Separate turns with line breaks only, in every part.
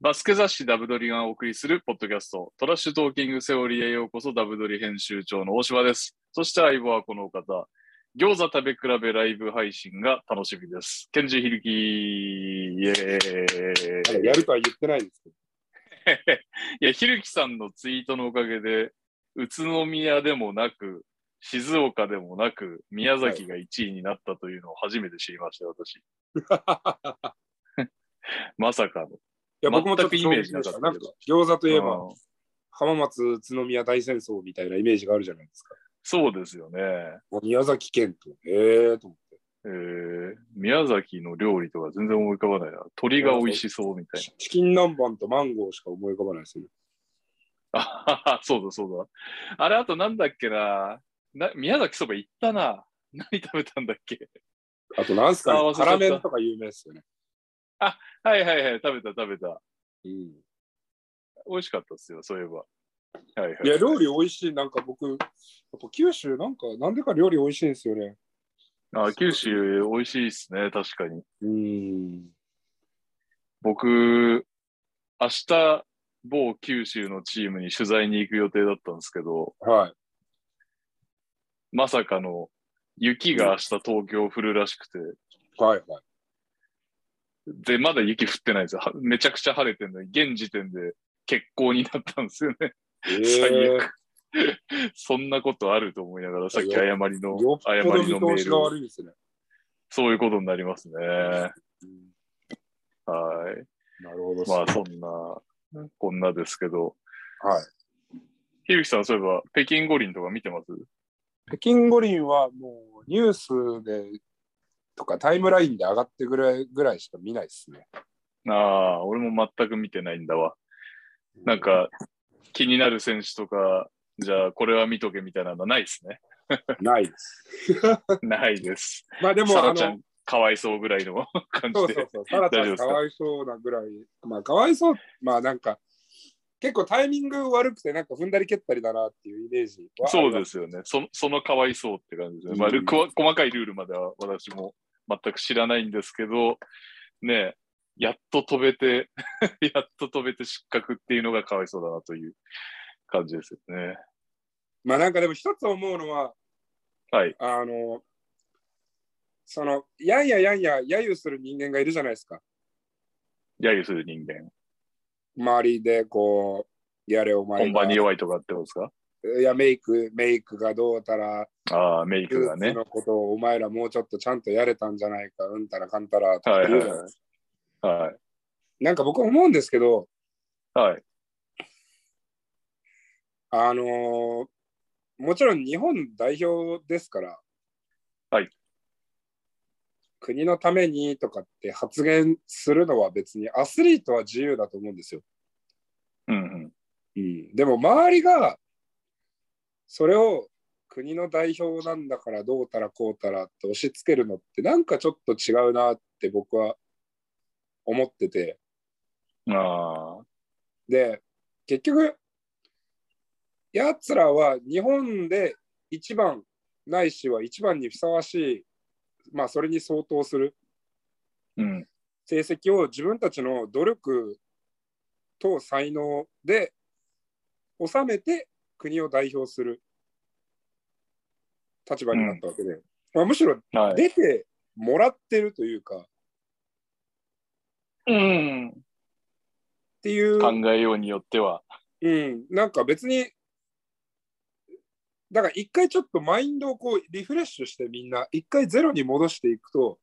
バスケ雑誌ダブドリがお送りするポッドキャスト、トラッシュトーキングセオリーへようこそ。ダブドリ編集長の大島です。そして相棒はこの方、餃子食べ比べライブ配信が楽しみです。ケンジヒルキイエーイ。
やるとは言ってないですけど。
いや、ヒルキさんのツイートのおかげで、宇都宮でもなく、静岡でもなく、宮崎が1位になったというのを初めて知りました、私。まさかの。
いや、僕もちょっと
全くイメージなかったけど。
なんか餃子といえば、浜松、宇都宮大戦争みたいなイメージがあるじゃないですか。
そうですよね。
宮崎県と。と思って。
宮崎の料理とか全然思い浮かばないな。鶏が美味しそうみたいな。
チキン南蛮とマンゴーしか思い浮かばないですよね。
あ、そうだそうだ。あれ、あとなんだっけな。宮崎そば行ったな。何食べたんだっけ。
あとなんすかね、辛麺とか有名ですよね。
あ、はいはいはい、食べた。
うん。
美味しかったですよ、そういえば。はいはい。
いや、料理美味しい。なんか僕、やっぱ九州なんでか料理美味しいんですよね。
あ、九州美味しいですね、確かに。僕、明日、某九州のチームに取材に行く予定だったんですけど、
はい。
まさかの雪が明日東京降るらしくて、
はいはい。
で、まだ雪降ってないんですよ。めちゃくちゃ晴れてるのに、現時点で欠航になったんですよね。最悪。そんなことあると思いながら、さっき誤りのメールを。そういうことになりますね。はい。
なるほど。
まあ、そんな、こんなですけど。
はい。
ひるきさん、そういえば、北京五輪とか見てます？
北京五輪はもうニュースでとかタイムラインで上がってぐらいしか見ないですね。
ああ、俺も全く見てないんだわ。なんか、気になる選手とか、じゃあ、これは見とけみたいなのないですね。
ないです。
ないです。
まあでも、
サラちゃん、かわいそうぐらいの感じで。
そう。サラちゃんかわいそうなぐらい。まあ、かわいそう。まあ、なんか、結構タイミング悪くて、なんか踏んだり蹴ったりだなっていうイメージは。
そうですよね。そのかわいそうって感じですね。まあ、細かいルールまでは私も全く知らないんですけど、ね、やっと飛べて失格っていうのがかわいそうだなという感じですよね。
まあなんかでも一つ思うのは、
はい。
その、やんや揶揄する人間がいるじゃないですか。
揶揄する人間。
周りでこう、やれお前が。
本番に弱いとかってことですか？
いや、メイクがどうたら、
メイクがね。
のことをお前らもうちょっとちゃんとやれたんじゃないか、うんたらかんたらって言うじゃないですか。
はい。
なんか僕思うんですけど、
はい。
もちろん日本代表ですから、
はい。
国のためにとかって発言するのは別にアスリートは自由だと思うんですよ。でも周りがそれを国の代表なんだからどうたらこうたらって押し付けるのってなんかちょっと違うなって僕は思ってて。で、結局、やつらは日本で一番ないしは一番にふさわしい、まあそれに相当する成績を自分たちの努力と才能で収めて国を代表する立場になったわけで、まあ、むしろ出てもらってるというか、っていう
考えようによっては、
なんか別にだから一回ちょっとマインドをこうリフレッシュしてみんな一回ゼロに戻していくと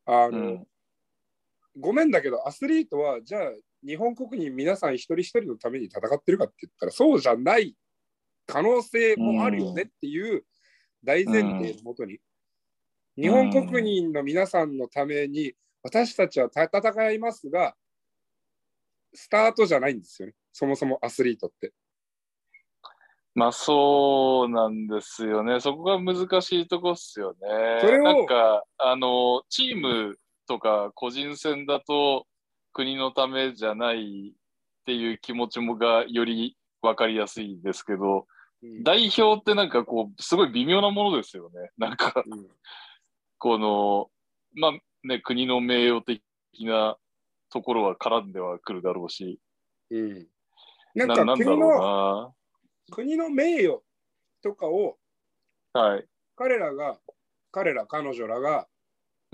ごめんだけどアスリートはじゃあ日本国民皆さん一人一人のために戦ってるかって言ったらそうじゃない可能性もあるよねっていう大前提のもとに、日本国民の皆さんのために私たちは戦いますがスタートじゃないんですよね、そもそもアスリートって。
まあそうなんですよね。そこが難しいとこっすよね。なんかチームとか個人戦だと国のためじゃないっていう気持ちもがより分かりやすいですけど、代表ってなんかこうすごい微妙なものですよね。なんか、このまあね、国の名誉的なところは絡んではくるだろうし、
うん。なんか
なんだろ
国の名誉とかを、
はい。
彼女らが
うん。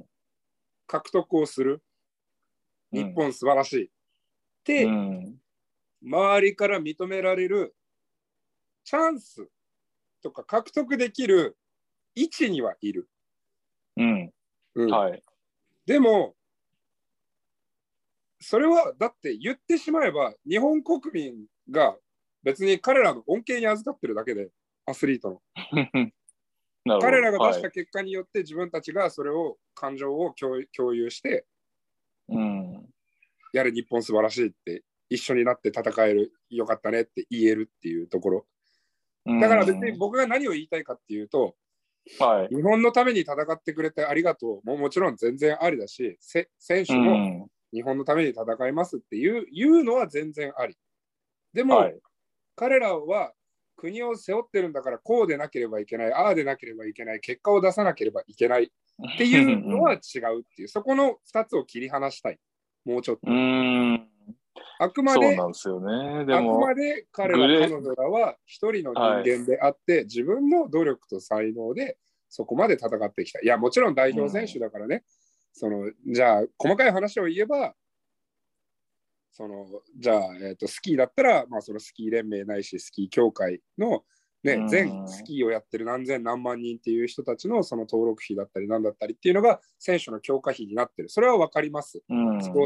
獲得をする。日
うん。
本素晴らしい。
う
で、
ん。
周りから認められるチャンスとか獲得できる位置にはいる。
うん。
うん、
はい。
でも、それはだって言ってしまえば、日本国民が別に彼らの恩恵に預かってるだけで、アスリートの。
なるほど。
彼らが出
はい。
した結果によって自分たちがそれを感情を共有して
うん。
やれ日本素晴らしいって一緒になって戦えるよかったねって言えるっていうところ
う
だから別に
ん。
僕が何を言いたいかっていうと
はい。
日本のために戦ってくれてありがとうもちろん全然ありだし選
う
手も
ん。
日本のために戦いますっていうのは全然ありでも
はい。
彼らは国を背負ってるんだからこうでなければいけないああでなければいけない結果を出さなければいけないっていうのは違うっていうそこの2つを切り離したいもうちょっ
う
と
ん。
あくまで
そうなんですよね。で
あくま
も、
で
グレ、
彼女らは一人の人
はい。
間であって自分の努力と才能でそこまで戦ってきたいやもちろん代表選手
うん。
だからねじゃあ細かい話を言えばじゃあ、スキーだったら、まあ、そのスキー連盟ないし、スキー協会の、
う
ね、全ス
ん。
キーをやってる何千何万人っていう人たちのその登録費だったり何だったりっていうのが選手の強化費になってる。それは分かります。
うん。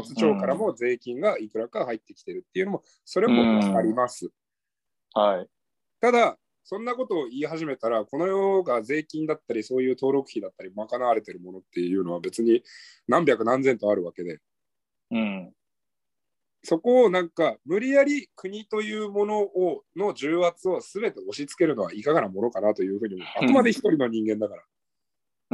スポーツ
うん。
庁からも税金がいくらか入ってきてるっていうのも、それ
う
も分かり
ん。
ます。
はい。
ただ、そんなことを言い始めたら、この世が税金だったり、そういう登録費だったり、賄われてるものっていうのは別に何百何千とあるわけで、
うん。
そこをなんか無理やり国というものの重圧を全て押し付けるのはいかがなものかなというふうに思う。あくまで一人の人間だから。
うん。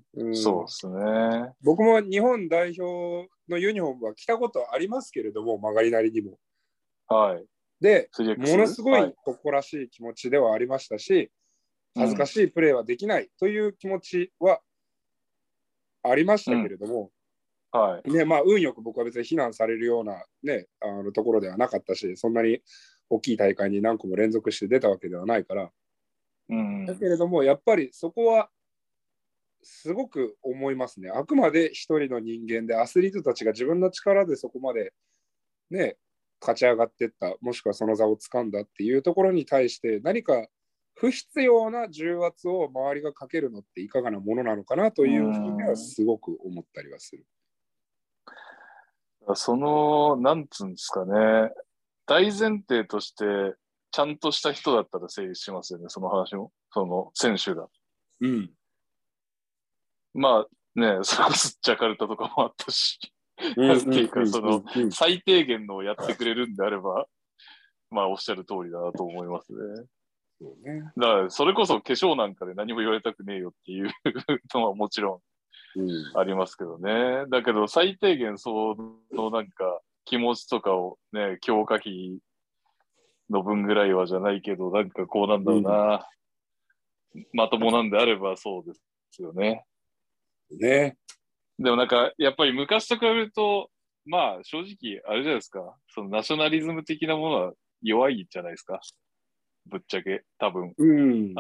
うん
そうですね。
僕も日本代表のユニフォームは着たことありますけれども、曲がりなりにも。
はい。
で、も
3X？
のすご
はい。
い誇らしい気持ちではありましたし、恥ずか
うん。
しいプレーはできないという気持ちはありましたけ
うん。
れども、
はい。
ね、まあ、運よく僕は別に非難されるような、ね、ところではなかったし、そんなに大きい大会に何個も連続して出たわけではないから、
うん。
だけれども、やっぱりそこはすごく思いますね。あくまで一人の人間で、アスリートたちが自分の力でそこまでね、勝ち上がっていった、もしくはその座をつかんだっていうところに対して、何か不必要な重圧を周りがかけるのっていかがなものなのかなと
う
いうふうには
ん。
すごく思ったりはする。
なんつうんですかね。大前提として、ちゃんとした人だったら成立しますよね、その話も。その選手が。
うん。
まあね、それこそジャカルタとかもあったし、
うん
なんていうか、
うんうんうんうん。
最低限のをやってくれるんであれば、まあおっしゃる通りだなと思いますね。
そうね。
だから、それこそ化粧なんかで何も言われたくねえよっていうのはもちろ
うん。
んありますけどね。だけど、最低限そのなんか気持ちとかをね、強化費の分ぐらいはじゃないけど、なんかこうなんだろう
うん。
な。まともなんであればそうですよね。
ね。
でもなんか、やっぱり昔と比べると、まあ正直、あれじゃないですか。そのナショナリズム的なものは弱いじゃないですか。ぶっちゃけ、多分。
うん。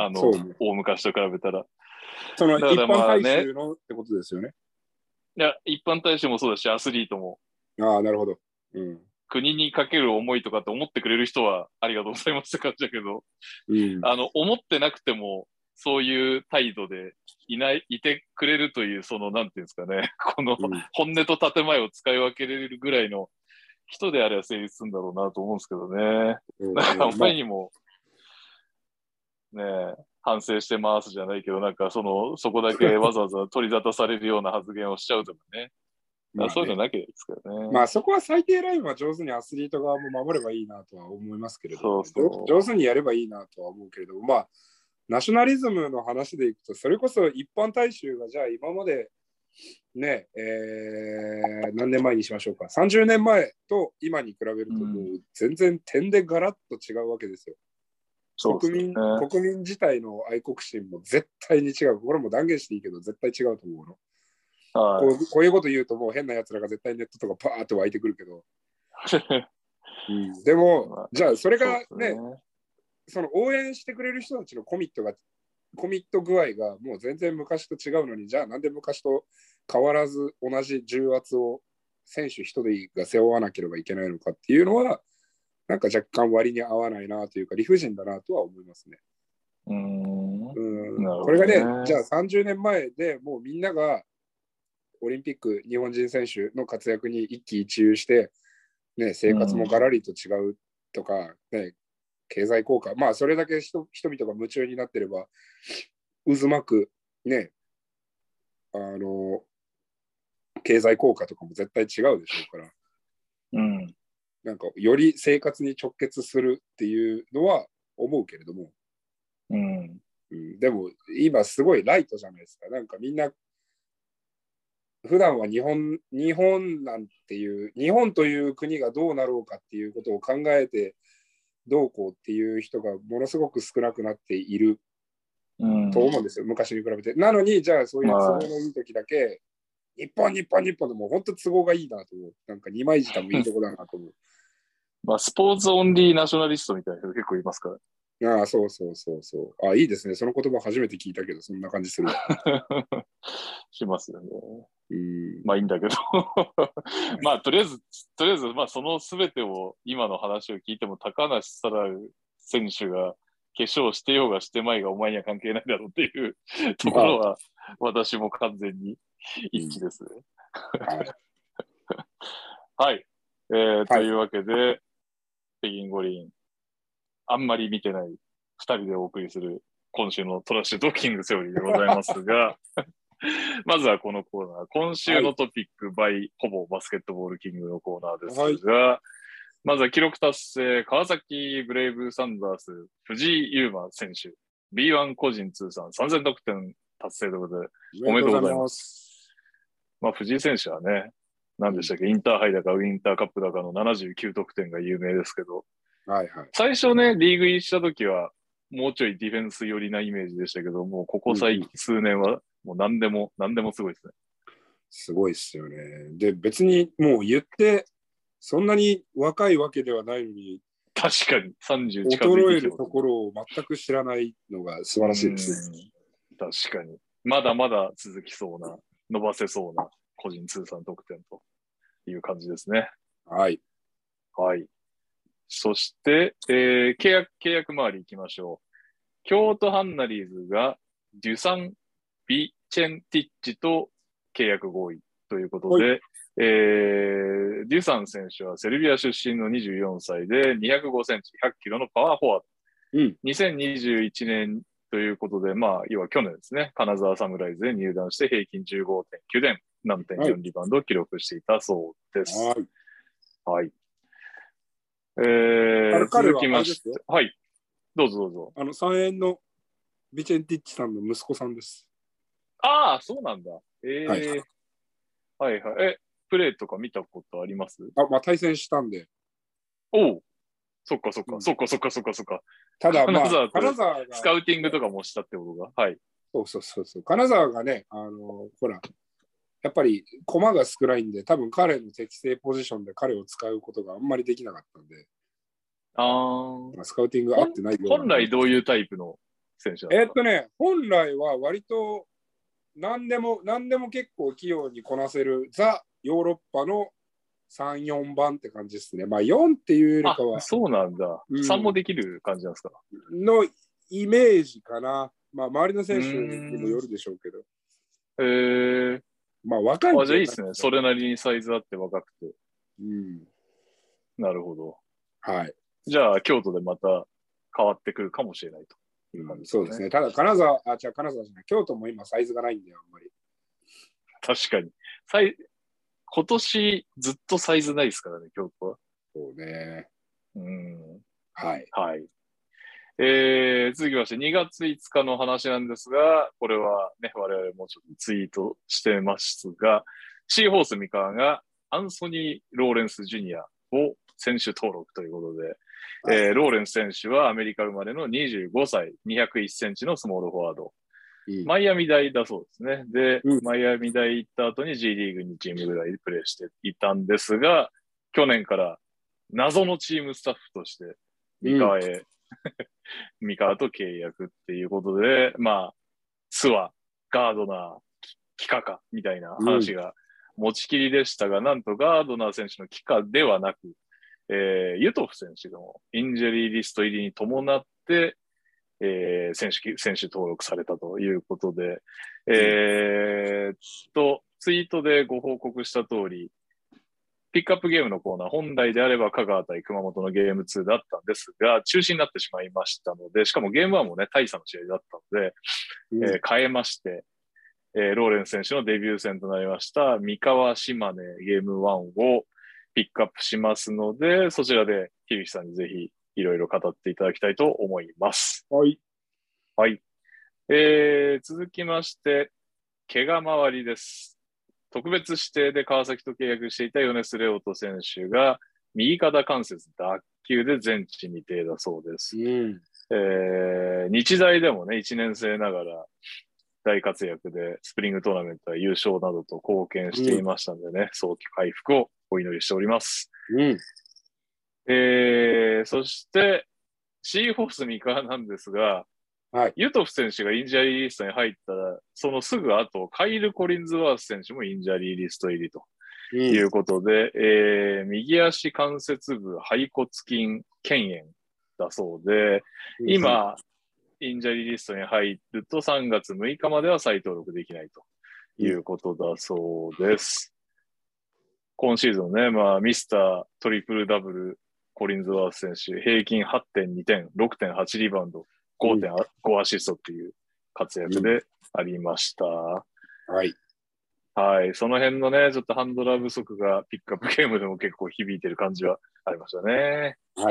そうね。
大昔と比べたら。
その
だから
一般大
まあね、
衆のってことですよね。
いや、一般大衆もそうだし、アスリートも、
ああ、なるほど。うん。
国にかける思いとかって思ってくれる人はありがとうございますって感じだけど、
うん。
思ってなくても、そういう態度でいてくれるという、なんていうんですかね、この
うん。
本音と建前を使い分けれるぐらいの人であれば成立するんだろうなと思うんですけどね。
そうね。
なんかあま
まあ、
りにもね、反省してますじゃないけど、なんかそこだけわざわざ取り沙汰されるような発言をしちゃうとかね。そういうの
まあね。
なきゃですからね。
まあそこは最低ラインは上手にアスリート側も守ればいいなとは思いますけれども
そう
ね。上手
そ
にやればいいなとは思うけれども、まあ、ナショナリズムの話でいくと、それこそ一般大衆がじゃあ今までね、何年前にしましょうか。30年前と今に比べる
う。う
とも
ん。
う全然点でガラッと違うわけですよ。
そうですよね。
国民自体の愛国心も絶対に違う。これも断言していいけど、絶対違うと思うの。
はい。
こういうこと言うともう変な奴らが絶対ネットとかパーって湧いてくるけど、 うん、でも、
まあ、
じゃあそれがね、
ね、
その応援してくれる人たちのコミット具合がもう全然昔と違うのに、じゃあなんで昔と変わらず同じ重圧を選手一人が背負わなければいけないのかっていうのは、なんか若干割に合わないなというか、理不尽だなとは思いますね。
なるほ
これがね、
どね。
じゃあ30年前でもうみんながオリンピック日本人選手の活躍に一喜一憂して、ね、生活もガラリと違うとか、ね、経済効果、まあそれだけ人々が夢中になってれば、渦巻く、ね、経済効果とかも絶対違うでしょうから、
うん、
なんかより生活に直結するっていうのは思うけれども、
うん
でも今すごいライトじゃないですか。なんかみんな普段は日本なんていう、日本という国がどうなろうかっていうことを考えてどうこうっていう人がものすごく少なくなっていると思うんですよ、昔に比べて。なのに、じゃあそういう都合のいい時だけ、日本でもう本当都合がいいなと思う。なんか二枚舌もいいとこだなと思う。
まあ、スポーツオンリーナショナリストみたいな人結構いますから。
ああ、そうそうそうそう。ああ、いいですね。その言葉初めて聞いたけど、そんな感じする。
しますよね。
うん
まあいいんだけどまあとりあえず、まあその全てを今の話を聞いても高梨沙羅選手が化粧してようがしてまいがお前には関係ないだろうっていうところは私も完全に一致ですね。
はい。
はい。
はい
というわけで、北京五輪、あんまり見てない二人でお送りする今週のトラッシュドッキングセオリーでございますが、まずはこのコーナー、今週のトピック by ほぼバスケットボールキングのコーナーですが、はい、まずは記録達成、川崎ブレイブサンダース、藤井祐馬選手、B1 個人通算3000得点達成ということで、おめでとうございます。まあ、藤井選手はね、何でしたっけ、インターハイだかウィンターカップだかの79得点が有名ですけど、
はいはい、
最初ね、リーグ入りした時は、もうちょいディフェンス寄りなイメージでしたけど、もうここ数年は、もう何でもすごいですね。
すごいですよね。で、別にもう言って、そんなに若いわけではないのに、
確かに、30近
づいて衰えるところを全く知らないのが素晴らしいですね。
確かに。まだまだ続きそうな、伸ばせそうな個人通算得点という感じですね。
はい。
はい。そして、契約周り行きましょう。京都ハンナリーズがデュサン・ビチェンティッチと契約合意ということで、デュサン選手はセルビア出身の24歳で205センチ、100キロのパワーフォワード。2021年ということで、まあ、要は去年ですね、金沢サムライズで入団して平均 15.9 点、何点4リバウンドを記録していたそうです。はい。続きまして、はい。どうぞどうぞ。
3円のビチェンティッチさんの息子さんです。
ああ、そうなんだ。はいはい。プレーとか見たことあります？
まあ、対戦したんで。
おう。そっか。
ただ、まあ、
金沢が。スカウティングとかもしたってことが。はい。
そう。金沢がね、ほら、やっぱり駒が少ないんで、多分彼の適正ポジションで彼を使うことがあんまりできなかったんで。スカウティング合ってないような。
本来どういうタイプの選手
ですか？本来は割と何でも結構器用にこなせるザ・ヨーロッパの3、4番って感じですね。まあ4っていうよりかは。
そうなんだ。3もできる感じなんですか？
のイメージかな。まあ周りの選手にもよるでしょうけど。まあ若いんで。
じゃあいいですね。それなりにサイズあって若くて。なるほど。
はい。
じゃあ京都でまた変わってくるかもしれないと。
そうですね。ただ金沢じゃない。京都も今サイズがないんで、あんまり。
確かに。今年ずっとサイズないですからね、京都は。
そうね。
はい。続きまして、2月5日の話なんですが、これはね、我々もちょっとツイートしてますが、シーホース三河がアンソニー・ローレンス・ジュニアを選手登録ということで、ローレンス選手はアメリカ生まれの25歳、201センチのスモールフォワード。マイアミ大だそうですね。で、マイアミ大行った後に G リーグ2チームぐらいでプレーしていたんですが、去年から謎のチームスタッフとして、三河と契約っていうことで、まあ、スワ、ガードナー、キカか、みたいな話が持ちきりでしたが、なんとガードナー選手のキカではなく、ユトフ選手のインジャリーリスト入りに伴って、選手登録されたということで、ツイートでご報告した通り、ピックアップゲームのコーナー、本来であれば香川対熊本のゲーム2だったんですが、中止になってしまいましたので、しかもゲーム1もね、大差の試合だったので、変えまして、ローレンス選手のデビュー戦となりました、三河島根ゲーム1をピックアップしますので、そちらでひるきさんにぜひいろいろ語っていただきたいと思います。
はい。
はい。続きまして、怪我周りです。特別指定で川崎と契約していた米須レオト選手が右肩関節脱臼で全治未定だそうです。日大でもね、1年生ながら大活躍でスプリングトーナメントは優勝などと貢献していましたのでね、早期回復をお祈りしております。そして、シーホース三河なんですが、ユトフ選手がインジャリーリストに入ったら、そのすぐ後、カイル・コリンズワース選手もインジャリーリスト入りということで、右足関節部背骨筋腱炎だそうで、今、インジャリーリストに入ると3月6日までは再登録できないということだそうです。今シーズンね、まあ、ミスタートリプルダブルコリンズワース選手、平均 8.2 点、6.8 リバウンド、5.5 アシストっていう活躍でありました。はい。はい。その辺のね、ちょっとハンドラー不足がピックアップゲームでも結構響いてる感じはありましたね。
はい。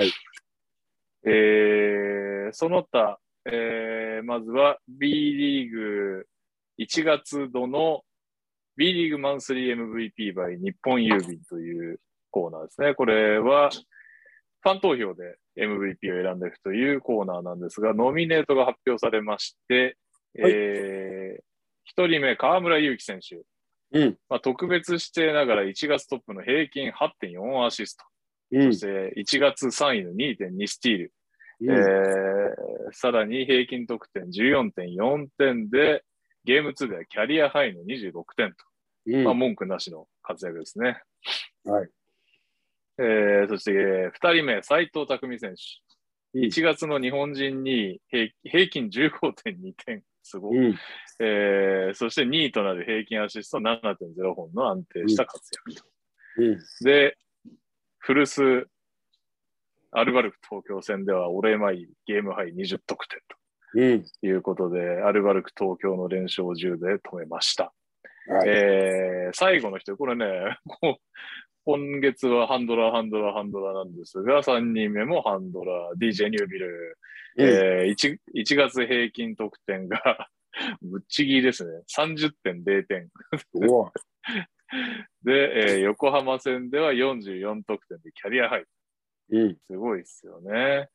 その他、まずは B リーグ1月度の B リーグマンスリー MVP by 日本郵便というコーナーですね。これはファン投票で MVP を選んでいくというコーナーなんですが、ノミネートが発表されまして、はい、1人目、河村勇輝選手。特別指定ながら1月トップの平均 8.4 アシスト。そして1月3位の 2.2 スティール。さらに平均得点 14.4 点で、ゲーム2ではキャリアハイの26点と。文句なしの活躍ですね。
はい。
そして、2人目、斉藤匠選手。1月の日本人に平均 15.2 点。すごい。そして2位となる平均アシスト 7.0 本の安定した活躍と。で、古巣、アルバルク東京戦ではお礼参りゲームハイ20得点ということで、アルバルク東京の連勝を10で止めました。はい、最後の人、これね、今月はハンドラーなんですが、3人目もハンドラー、DJ ニュービル。1月平均得点がぶっちぎりですね。30.0 点。で、横浜戦では44得点でキャリアハイ。すごいですよね。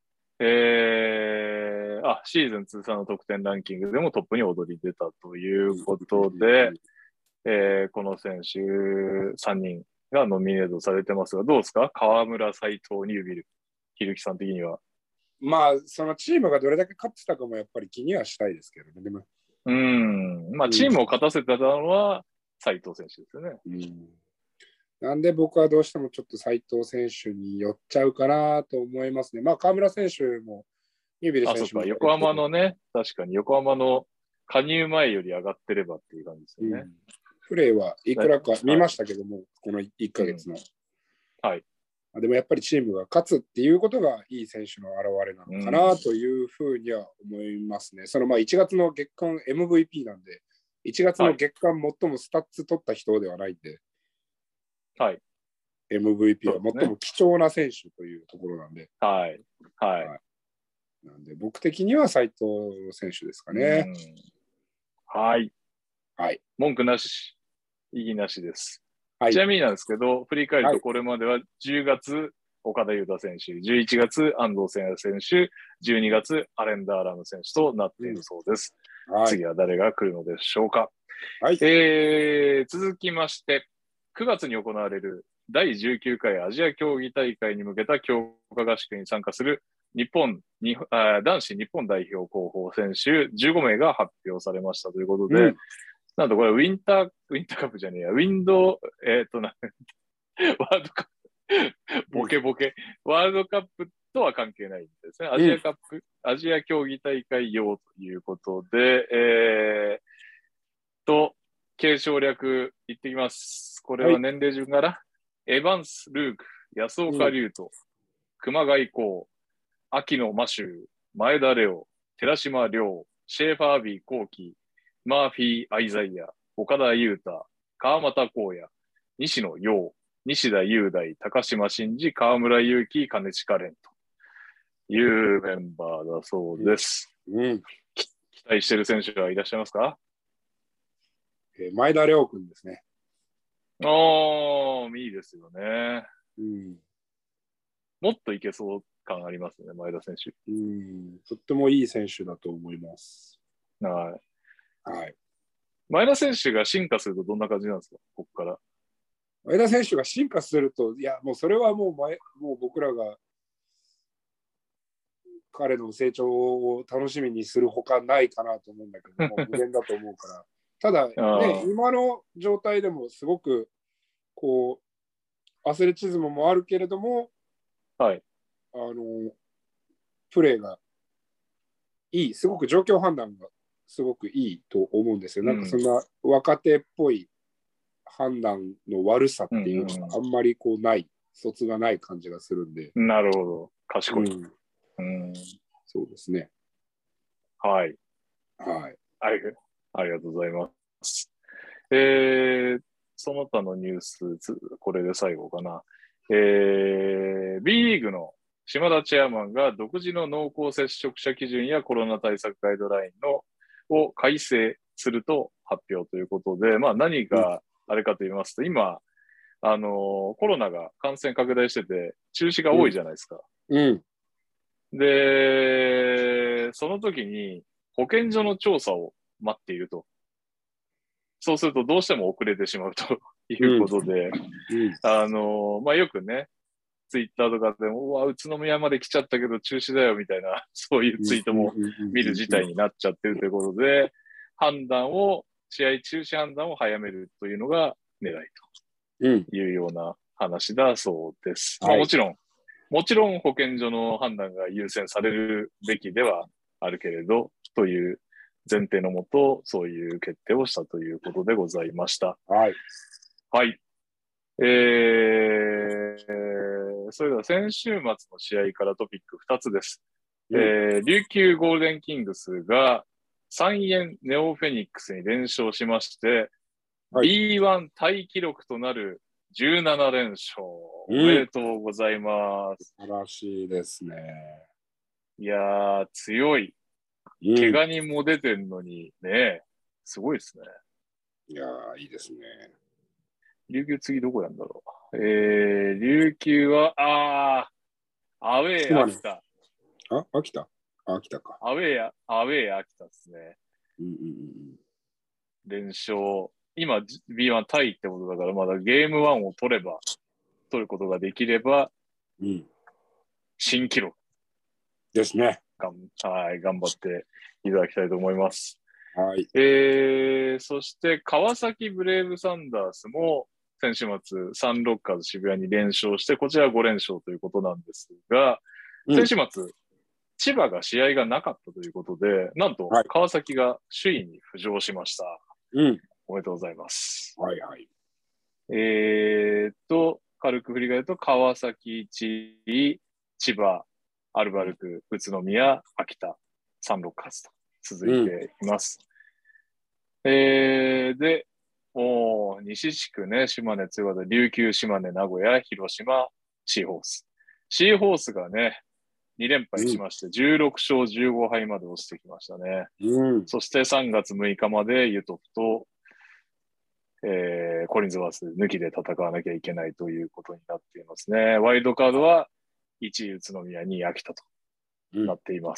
シーズン通算の得点ランキングでもトップに躍り出たということで、この選手3人がノミネートされてますが、どうですか？河村、斉藤、ニュービル、ひるきさん的には。
まあ、そのチームがどれだけ勝ってたかもやっぱり気にはしたいですけどね。でも
まあ、チームを勝たせてたのは斉藤選手ですよね。
なんで僕はどうしてもちょっと斉藤選手に寄っちゃうかなと思いますね。まあ、河村選手も、ニュービル選手も。
横浜のね、確かに横浜の加入前より上がってればっていう感じですよね。
プレーはいくらか見ましたけども、この1ヶ月の。
はい。
でもやっぱりチームが勝つっていうことがいい選手の表れなのかなというふうには思いますね。そのまあ1月の月間 MVP なんで、1月の月間最もスタッツ取った人ではないんで、
はい。
MVP は最も貴重な選手というところなんで。
はい。はい。
なんで僕的には斉藤選手ですかね。
はい。
はい。
文句なし、異議なしです。
はい、
ちなみになんですけど、振り返るとこれまでは10月、岡田優太選手、11月、安藤選手、12月、アレンダーラム選手となっているそうです。次は誰が来るのでしょうか。
はい。
続きまして、9月に行われる第19回アジア競技大会に向けた強化合宿に参加する男子日本代表候補選手15名が発表されましたということで、なんとこれウィンターカップじゃねえや、ワールドカップ、ボケ、ワールドカップとは関係ないんですね。アジアカップ、アジア競技大会用ということで、継承略言ってきます。これは年齢順から、エヴァンス・ルーク、安岡龍斗、熊谷光、秋野真修、前田レオ、寺島亮、シェーファービー後期、マーフィー・アイザイア、岡田優太、川又光也、西野陽、西田雄大、高島真司、河村勇輝、金近蓮というメンバーだそうです。期待している選手はいらっしゃいますか？
前田レオ君ですね。
いいですよね。もっといけそう感ありますね、前田選手。
とってもいい選手だと思います。
はい。
はい。
前田選手が進化するとどんな感じなんですか、ここから。
前田選手が進化すると、いや、もうそれはもう僕らが彼の成長を楽しみにするほかないかなと思うんだけども、無限だと思うから。ただ、ね、今の状態でもすごく、こう、アスレチズムもあるけれども、
はい。
プレーがいい、すごく状況判断がすごくいいと思うんですよ。なんかそんな若手っぽい判断の悪さっていうのがあんまりこうない、卒がない感じがするんで。
なるほど。賢い。
そうですね。
はい。
はい。
ありがとうございます。その他のニュース、これで最後かな。B リーグの島田チェアマンが独自の濃厚接触者基準やコロナ対策ガイドラインを改正すると発表ということで、まあ何があれかと言いますと、今、コロナが感染拡大してて中止が多いじゃないですか。で、その時に保健所の調査を待っていると。そうするとどうしても遅れてしまうということで、まあ、よくね、ツイッターとかでも、うわ、宇都宮まで来ちゃったけど中止だよみたいな、そういうツイートも見る事態になっちゃってるということで、試合中止判断を早めるというのが狙いというような話だそうです。まあ、もちろん保健所の判断が優先されるべきではあるけれど、という前提のもと、そういう決定をしたということでございました。
はい。
はい。それでは先週末の試合からトピック2つです。琉球ゴールデンキングスが三円ネオフェニックスに連勝しまして、B1 タイ記録となる17連勝。おめでとうございます。
素晴らしいですね。
いやー、強い。怪我人も出てるのにね、すごいですね。
いやー、いいですね。
琉球次どこやんだろう。琉球は、アウェー秋田。
秋田か。
アウェー秋田ですね。連勝。今 B1 タイってことだから、まだゲーム1を取ることができれば、新記録。
ですね。
頑張っていただきたいと思います。
はい。
そして川崎ブレイブサンダースも先週末サンロッカーズ渋谷に連勝して、こちら5連勝ということなんですが、先週末、千葉が試合がなかったということで、なんと川崎が首位に浮上しました。おめでとうございます。
はいはい。
軽く振り返ると、川崎、千葉、アルバルク、宇都宮、秋田、サンロッカーズと続いています。で、西地区ね、島根、強かった琉球、島根、名古屋、広島、シーホース。シーホースがね、2連敗しまして、16勝15敗まで落ちてきましたね。そして3月6日までユトフと、コリンズワース抜きで戦わなきゃいけないということになっていますね。ワイルドカードは1位宇都宮、2位秋田となっています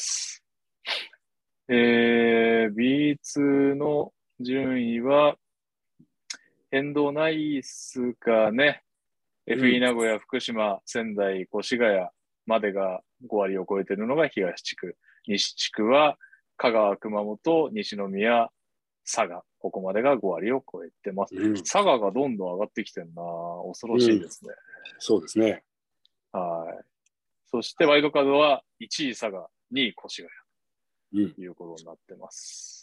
。B2 の順位は変動ないっすかね。 FE 名古屋、福島、仙台、越谷までが5割を超えているのが東地区。西地区は香川、熊本、西宮、佐賀。ここまでが5割を超えてます。佐賀がどんどん上がってきてるな。恐ろしいですね。
そうですね。
はい。そしてワイドカードは1位佐賀、2位越谷ということになってます。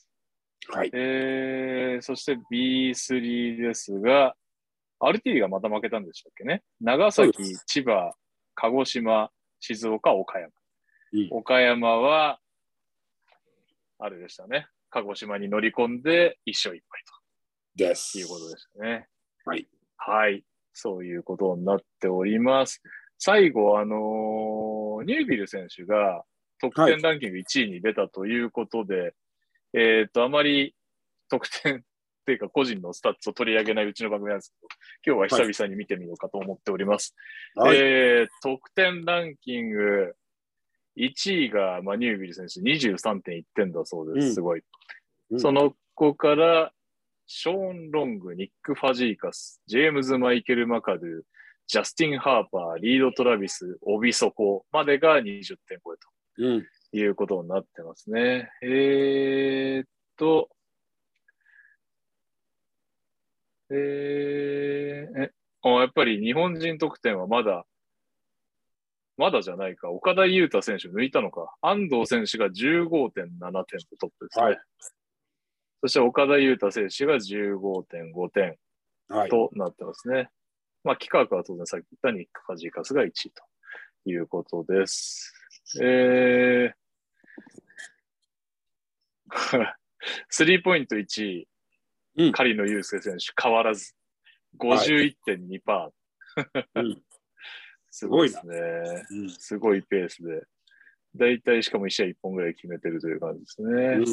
はい。
そして B3 ですが、RT がまた負けたんでしたっけね。長崎、千葉、鹿児島、静岡、岡山。岡山は、あれでしたね。鹿児島に乗り込んで1勝1敗と。
です。
いうことでしたね。
はい。
はい。そういうことになっております。最後、ニュービル選手が得点ランキング1位に出たということで、あまり得点っていうか個人のスタッツを取り上げないうちの番組なんですけど、今日は久々に見てみようかと思っております。はい、得点ランキング1位が、ニュービル選手 23.1 点だそうです。すごい。その子から、ショーン・ロング、ニック・ファジーカス、ジェームズ・マイケル・マカドゥ、ジャスティン・ハーパー、リード・トラビス、オビソコまでが20点超えということになってますね。やっぱり日本人得点はまだじゃないか。岡田優太選手抜いたのか。安藤選手が 15.7 点でトップですね。はい、そして岡田優太選手が 15.5 点となってますね。幾何学は当然さっき言ったニック・ファジーカスが1位ということです。スリーポイント1位、狩野祐介選手変わらず 51.2%、すごいですね。すごいペースで。だいたいしかも1試合1本ぐらい決めてるという感じです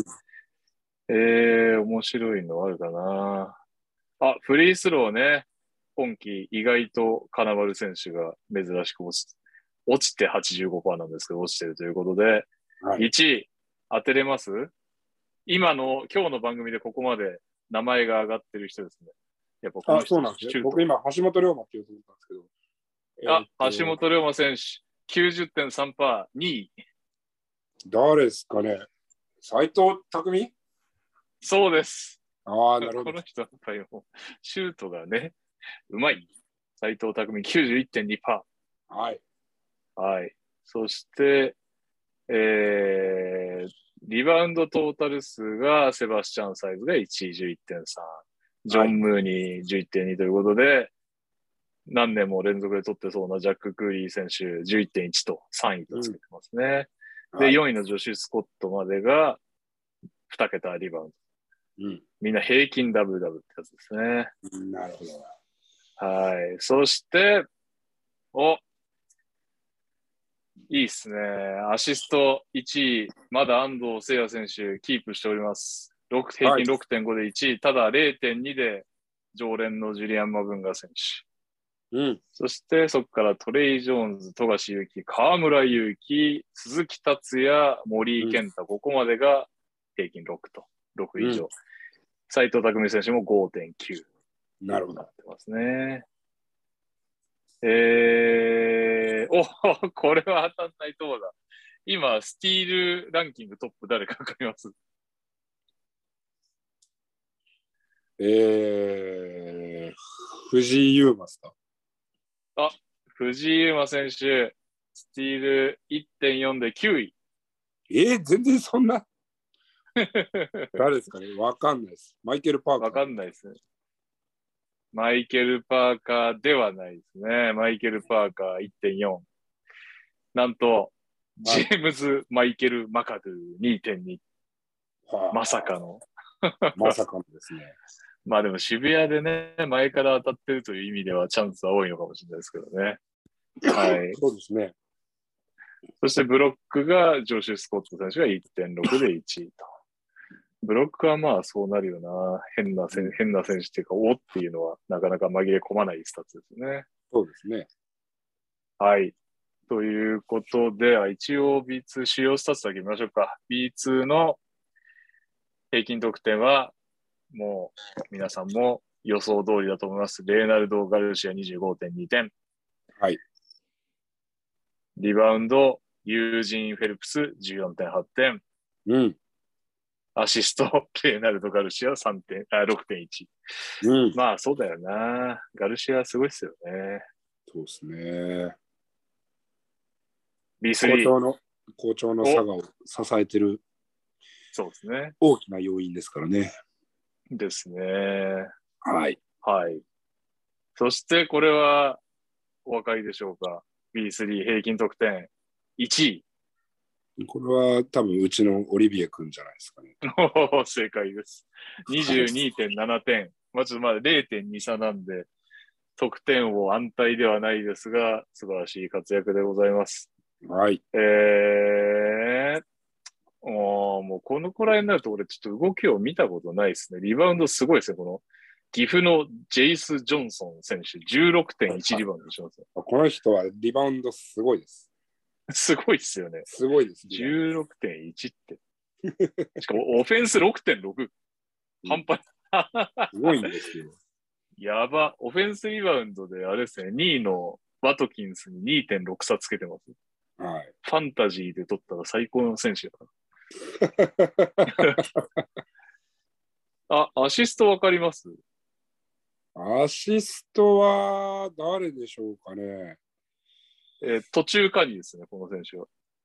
ね。面白いのあるかな。フリースローね。今季意外と金丸選手が珍しく落ちて 85% なんですけど、落ちてるということで、1位当てれます？今の今日の番組でここまで名前が上がってる人ですね。やっぱこの人
そうなんですね。僕今、橋本龍馬って言うと思ったんですけど。
橋本龍馬選手、90.3%、2位。
誰ですかね。斉藤匠？
そうです。
なるほど。
この人はやっぱりもう、シュートがね、うまい。斉藤匠 91.2%。
はい。
はい。そして、リバウンドトータル数がセバスチャン・サイズが1位 11.3。ジョン・ムーニー 11.2 ということで、何年も連続で取ってそうなジャック・クーリー選手 11.1 と3位とつけてますね。で、4位のジョシュ・スコットまでが2桁リバウンド。みんな平均ダブルダブルってやつですね。
なるほど。
はい。そして、いいっすね。アシスト1位、まだ安藤聖也選手キープしております。平均 6.5 で1位、ただ 0.2 で常連のジュリアン・マブンガ選手。そしてそこからトレイ・ジョーンズ、富樫勇樹、河村勇輝、鈴木達也、森井健太、ここまでが平均6と、6以上。斉藤匠選手も 5.9。
なるほど。
なってますね。これは当たんないとこだ。今、スティールランキングトップ誰かわかります？
藤井優馬さん。
藤井優馬選手、スティール 1.4 で9位。
全然そんな。誰ですかね？わかんないです。マイケル・パーカー。
わかんないですね。マイケル・パーカーではないですね。マイケル・パーカー 1.4。なんと、ジェームズ・マイケル・マカドゥ 2.2。まさかの。
まさかのですね。
でも渋谷でね、前から当たってるという意味ではチャンスは多いのかもしれないですけどね。はい。
そうですね。
そしてブロックがジョシュ・スコット選手が 1.6 で1位と。ブロックはそうなるよな。変な選手っていうか、っていうのはなかなか紛れ込まないスタッツですね。
そうですね。
はい。ということで、一応 B2 主要スタッツだけ見ましょうか。B2 の平均得点は、もう皆さんも予想通りだと思います。レーナルド・ガルシア 25.2 点。
はい。
リバウンド、ユージン・フェルプス 14.8 点。
うん。
アシスト、レーナルド・ガルシア 6.1。
うん。
まあ、そうだよな。ガルシアすごいっすよね。
そうですね。
B3。
好調の佐賀を支えてる
そうですね。
大きな要因ですからね。
ですね。
はい。
はい。そしてこれはお分かりでしょうか。B3 平均得点1位。
これは多分うちのオリビエ君じゃないですかね。
正解です。22.7 点。まあちょっとまだ 0.2 差なんで、得点を安泰ではないですが、素晴らしい活躍でございます。
はい。
もうこのくらいになると俺ちょっと動きを見たことないですね。リバウンドすごいですね。この岐阜のジェイス・ジョンソン選手、16.1 リバウンドします、ね。
この人はリバウンドすごいです。
すごいですよね。
すごいです。
16.1 って。しかもオフェンス 6.6。半端
すごいんですよ。
やば。オフェンスリバウンドであれですね、2位のワトキンスに 2.6 差つけてます。
はい。
ファンタジーで取ったら最高の選手だな。アシストわかります？
アシストは誰でしょうかね。
途中加入ですね、この選手は。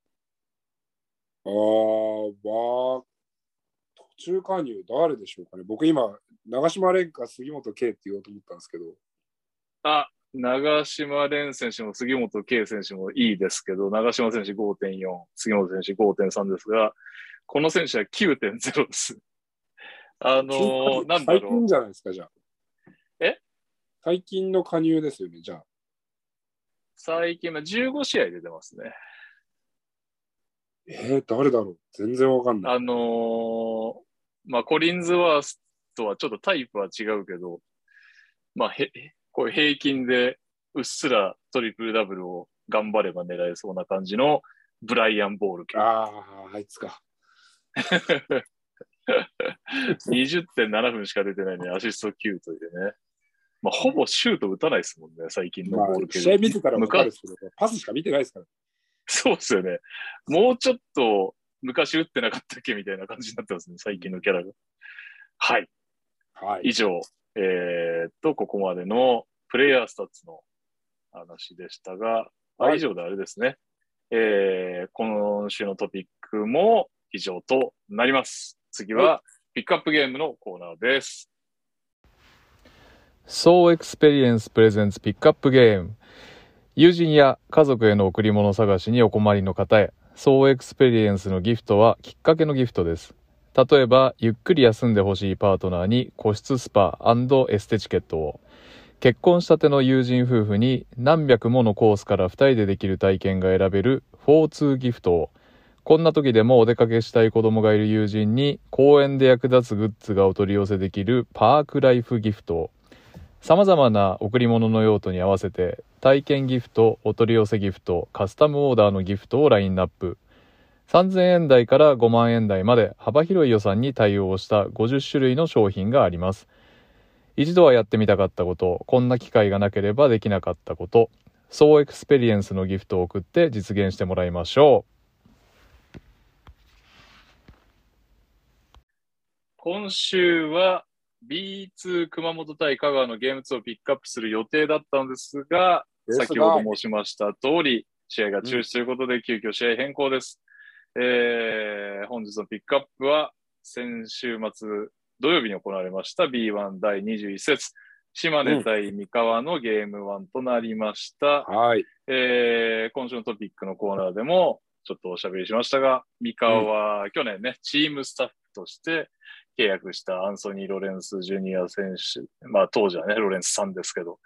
途中加入誰でしょうかね。僕今、長島蓮か杉本圭って言おうと思ったんですけど。
長島蓮選手も杉本圭選手もいいですけど、長島選手 5.4、杉本選手 5.3 ですが、この選手は 9.0 です。なんだろう。
最近じゃないですか、じゃあ。
え？
最近の加入ですよね、じゃあ。
最近、15試合出てますね。
誰だろう全然わかんない。
コリンズワースとはちょっとタイプは違うけど、こういう平均でうっすらトリプルダブルを頑張れば狙えそうな感じのブライアン・ボール系。
あいつか。
20.7 分しか出てないのにアシスト9というね。ほぼシュート打たないですもんね、最近のボール系。
試合見てたら分かるんですけど、パスしか見てないですから。
そうですよね。もうちょっと昔打ってなかったっけみたいな感じになってますね、最近のキャラが。はい。
はい、
以上、ここまでのプレイヤースタッツの話でしたが、以上であれですね。今週のトピックも以上となります。次は、ピックアップゲームのコーナーです。
So Experience Presents ピックアップゲーム。友人や家族への贈り物探しにお困りの方へ、So Experience のギフトはきっかけのギフトです。例えば、ゆっくり休んでほしいパートナーに個室スパ&エステチケットを、結婚したての友人夫婦に何百ものコースから2人でできる体験が選べる4-2ギフトを、こんな時でもお出かけしたい子供がいる友人に公園で役立つグッズがお取り寄せできるパークライフギフトを、様々な贈り物の用途に合わせて体験ギフト、お取り寄せギフト、カスタムオーダーのギフトをラインナップ。3000円台から5万円台まで幅広い予算に対応した50種類の商品があります。一度はやってみたかったこと、こんな機会がなければできなかったこと、そうエクスペリエンスのギフトを送って実現してもらいましょう。
今週は B2 熊本対香川のゲーム2をピックアップする予定だったんですが、先ほど申しました通り、試合が中止ということで、急遽試合変更です。本日のピックアップは、先週末土曜日に行われました B1 第21節、島根対三河のゲーム1となりました。今週のトピックのコーナーでもちょっとおしゃべりしましたが、三河は去年ね、チームスタッフとして契約したアンソニー・ロレンス・ジュニア選手、当時はね、ロレンスさんですけど、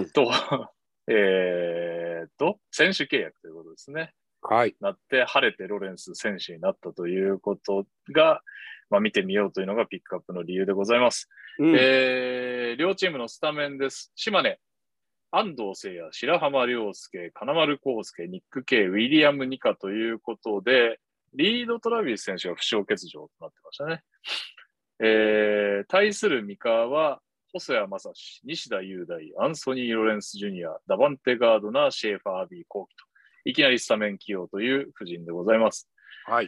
選手契約ということですね。なって、晴れてロレンス選手になったということが、見てみようというのがピックアップの理由でございます。両チームのスタメンです。島根、安藤聖也、白浜亮介、金丸康介、ニック・ケイ、ウィリアム・ニカということで、リード・トラビス選手が負傷欠場となってましたね。対する三河は、 細谷正史、西田優大、アンソニー・ロレンス・ジュニア、ダバンテ・ガードナー、シェーファー・アビー・コーキと、いきなりスタメン起用という布陣でございます。
はい。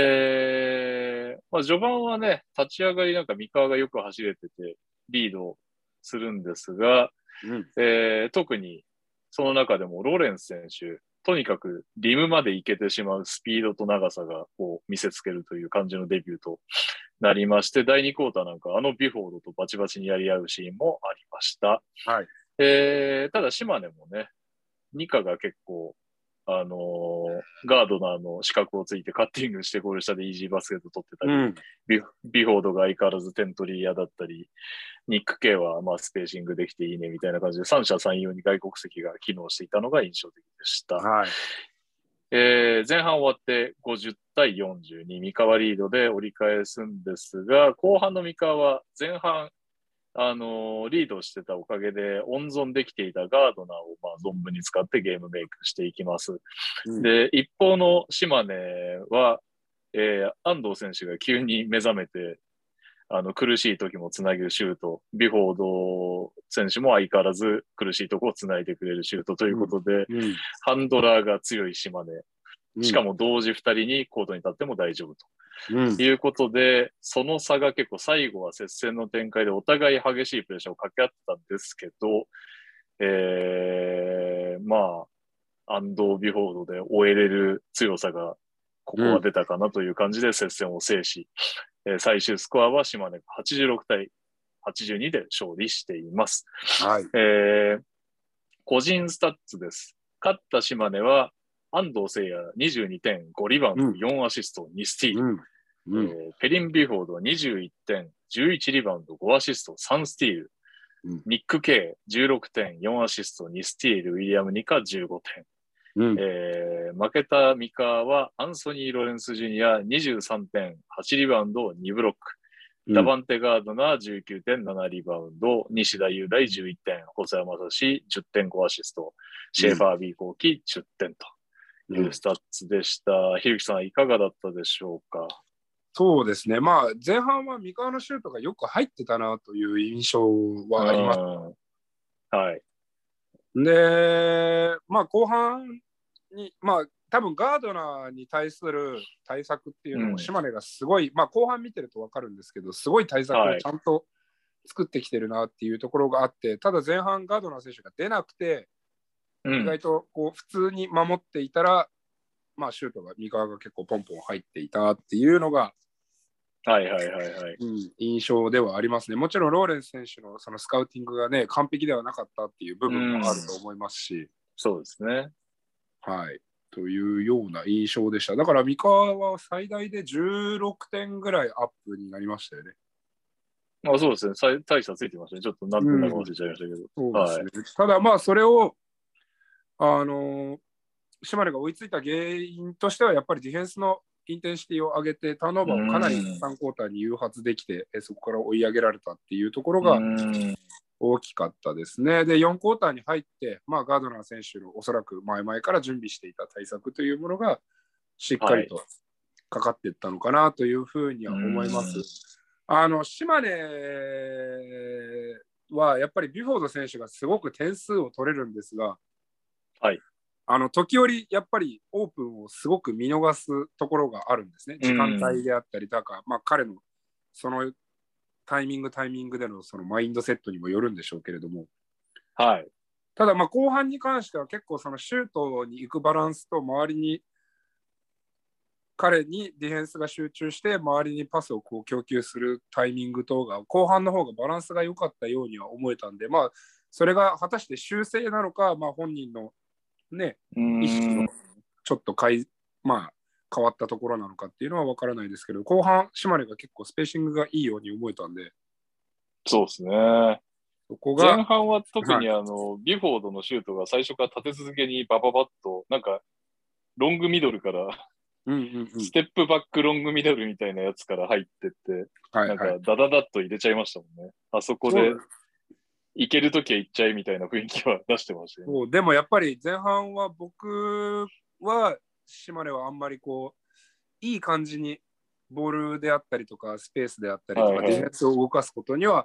序盤はね、立ち上がりなんか三河がよく走れてて、リードするんですが、特にその中でもロレンス選手、とにかくリムまで行けてしまうスピードと長さがこう見せつけるという感じのデビューとなりまして、第2クォーターなんかビフォードとバチバチにやり合うシーンもありました。
はい。
ただ島根もね、ニカが結構ガードナーの資格をついてカッティングしてゴール下でイージーバスケット取ってたり、ビフォードが相変わらずテントリー屋だったり、ニック系はまあスペーシングできていいねみたいな感じで三者三様に外国籍が機能していたのが印象的でした。
はい。
前半終わって50対42、三河リードで折り返すんですが、後半の三河は前半リードしてたおかげで温存できていたガードナーをまあ存分に使ってゲームメイクしていきます。で、一方の島根は、安藤選手が急に目覚めて、苦しい時もつなげるシュート、ビフォード選手も相変わらず苦しいところをつないでくれるシュートということで、ハンドラーが強い島根、しかも同時2人にコートに立っても大丈夫と。いうことで、その差が結構最後は接戦の展開でお互い激しいプレッシャーをかけ合ったんですけど、まあ、アンド・ビフォードで終えれる強さがここは出たかなという感じで接戦を制し、最終スコアは島根が86対82で勝利しています。
はい。
個人スタッツです。勝った島根は安藤聖也22点、5リバウンド、4アシスト、2スティール。ペリン・ビフォードは21点、11リバウンド、5アシスト、3スティール。ニック・ケイ16点、4アシスト、2スティール。ウィリアム・ニカ15点。負けた三河はアンソニー・ロレンス・ジュニア23点、8リバウンド、2ブロック。ダバンテ・ガードナー19点、7リバウンド。西田優大11点、細谷正史10点、5アシスト。シェーファー・ビー・コーキ10点と。いうスタッツでした。ひるきさん、いかがだったでしょうか。
そうですね。まあ、前半は三河のシュートがよく入ってたなという印象はあります。
はい。
で、まあ、後半に、まあ、多分ガードナーに対する対策っていうのも、島根がすごい、まあ、後半見てると分かるんですけど、すごい対策をちゃんと作ってきてるなっていうところがあって、ただ前半ガードナー選手が出なくて、意外とこう普通に守っていたら、まあ、シュートが三河が結構ポンポン入っていたっていうのが、印象ではありますね。もちろんローレンス選手のそのスカウティングがね、完璧ではなかったっていう部分もあると思いますし、
そうですね。
はい。というような印象でした。だから三河は最大で16点ぐらいアップになりましたよね。
そうですね。大差ついてましたね。ちょっと何分だか忘れちゃいましたけど。
そうですね。ただまあそれを島根が追いついた原因としてはやっぱりディフェンスのインテンシティを上げてターンオーバーをかなり3クォーターに誘発できて、そこから追い上げられたっていうところが大きかったですね。で4クォーターに入って、まあ、ガードナー選手のおそらく前々から準備していた対策というものがしっかりとかかっていったのかなというふうには思います。島根はやっぱりビフォード選手がすごく点数を取れるんですが、
はい、
時折やっぱりオープンをすごく見逃すところがあるんですね。時間帯であったりだか、まあ、彼のそのタイミングでのそのマインドセットにもよるんでしょうけれども、
はい、
ただまあ後半に関しては結構そのシュートに行くバランスと周りに彼にディフェンスが集中して周りにパスをこう供給するタイミング等が後半の方がバランスが良かったようには思えたんで、まあそれが果たして修正なのか、まあ、本人のね意識のちょっとまあ、変わったところなのかっていうのは分からないですけど、後半島根が結構スペーシングがいいように思えたんで。
そうですね。
そこが
前半は特にビフォードのシュートが最初から立て続けにバババッとなんかロングミドルからステップバックロングミドルみたいなやつから入ってって、なんかダダダッと入れちゃいましたもんね。あそこでいけるときは行っちゃいみたいな雰囲気は出してましたね。
でもやっぱり前半は僕は島根はあんまりこういい感じにボールであったりとかスペースであったりとかディフェンスを動かすことには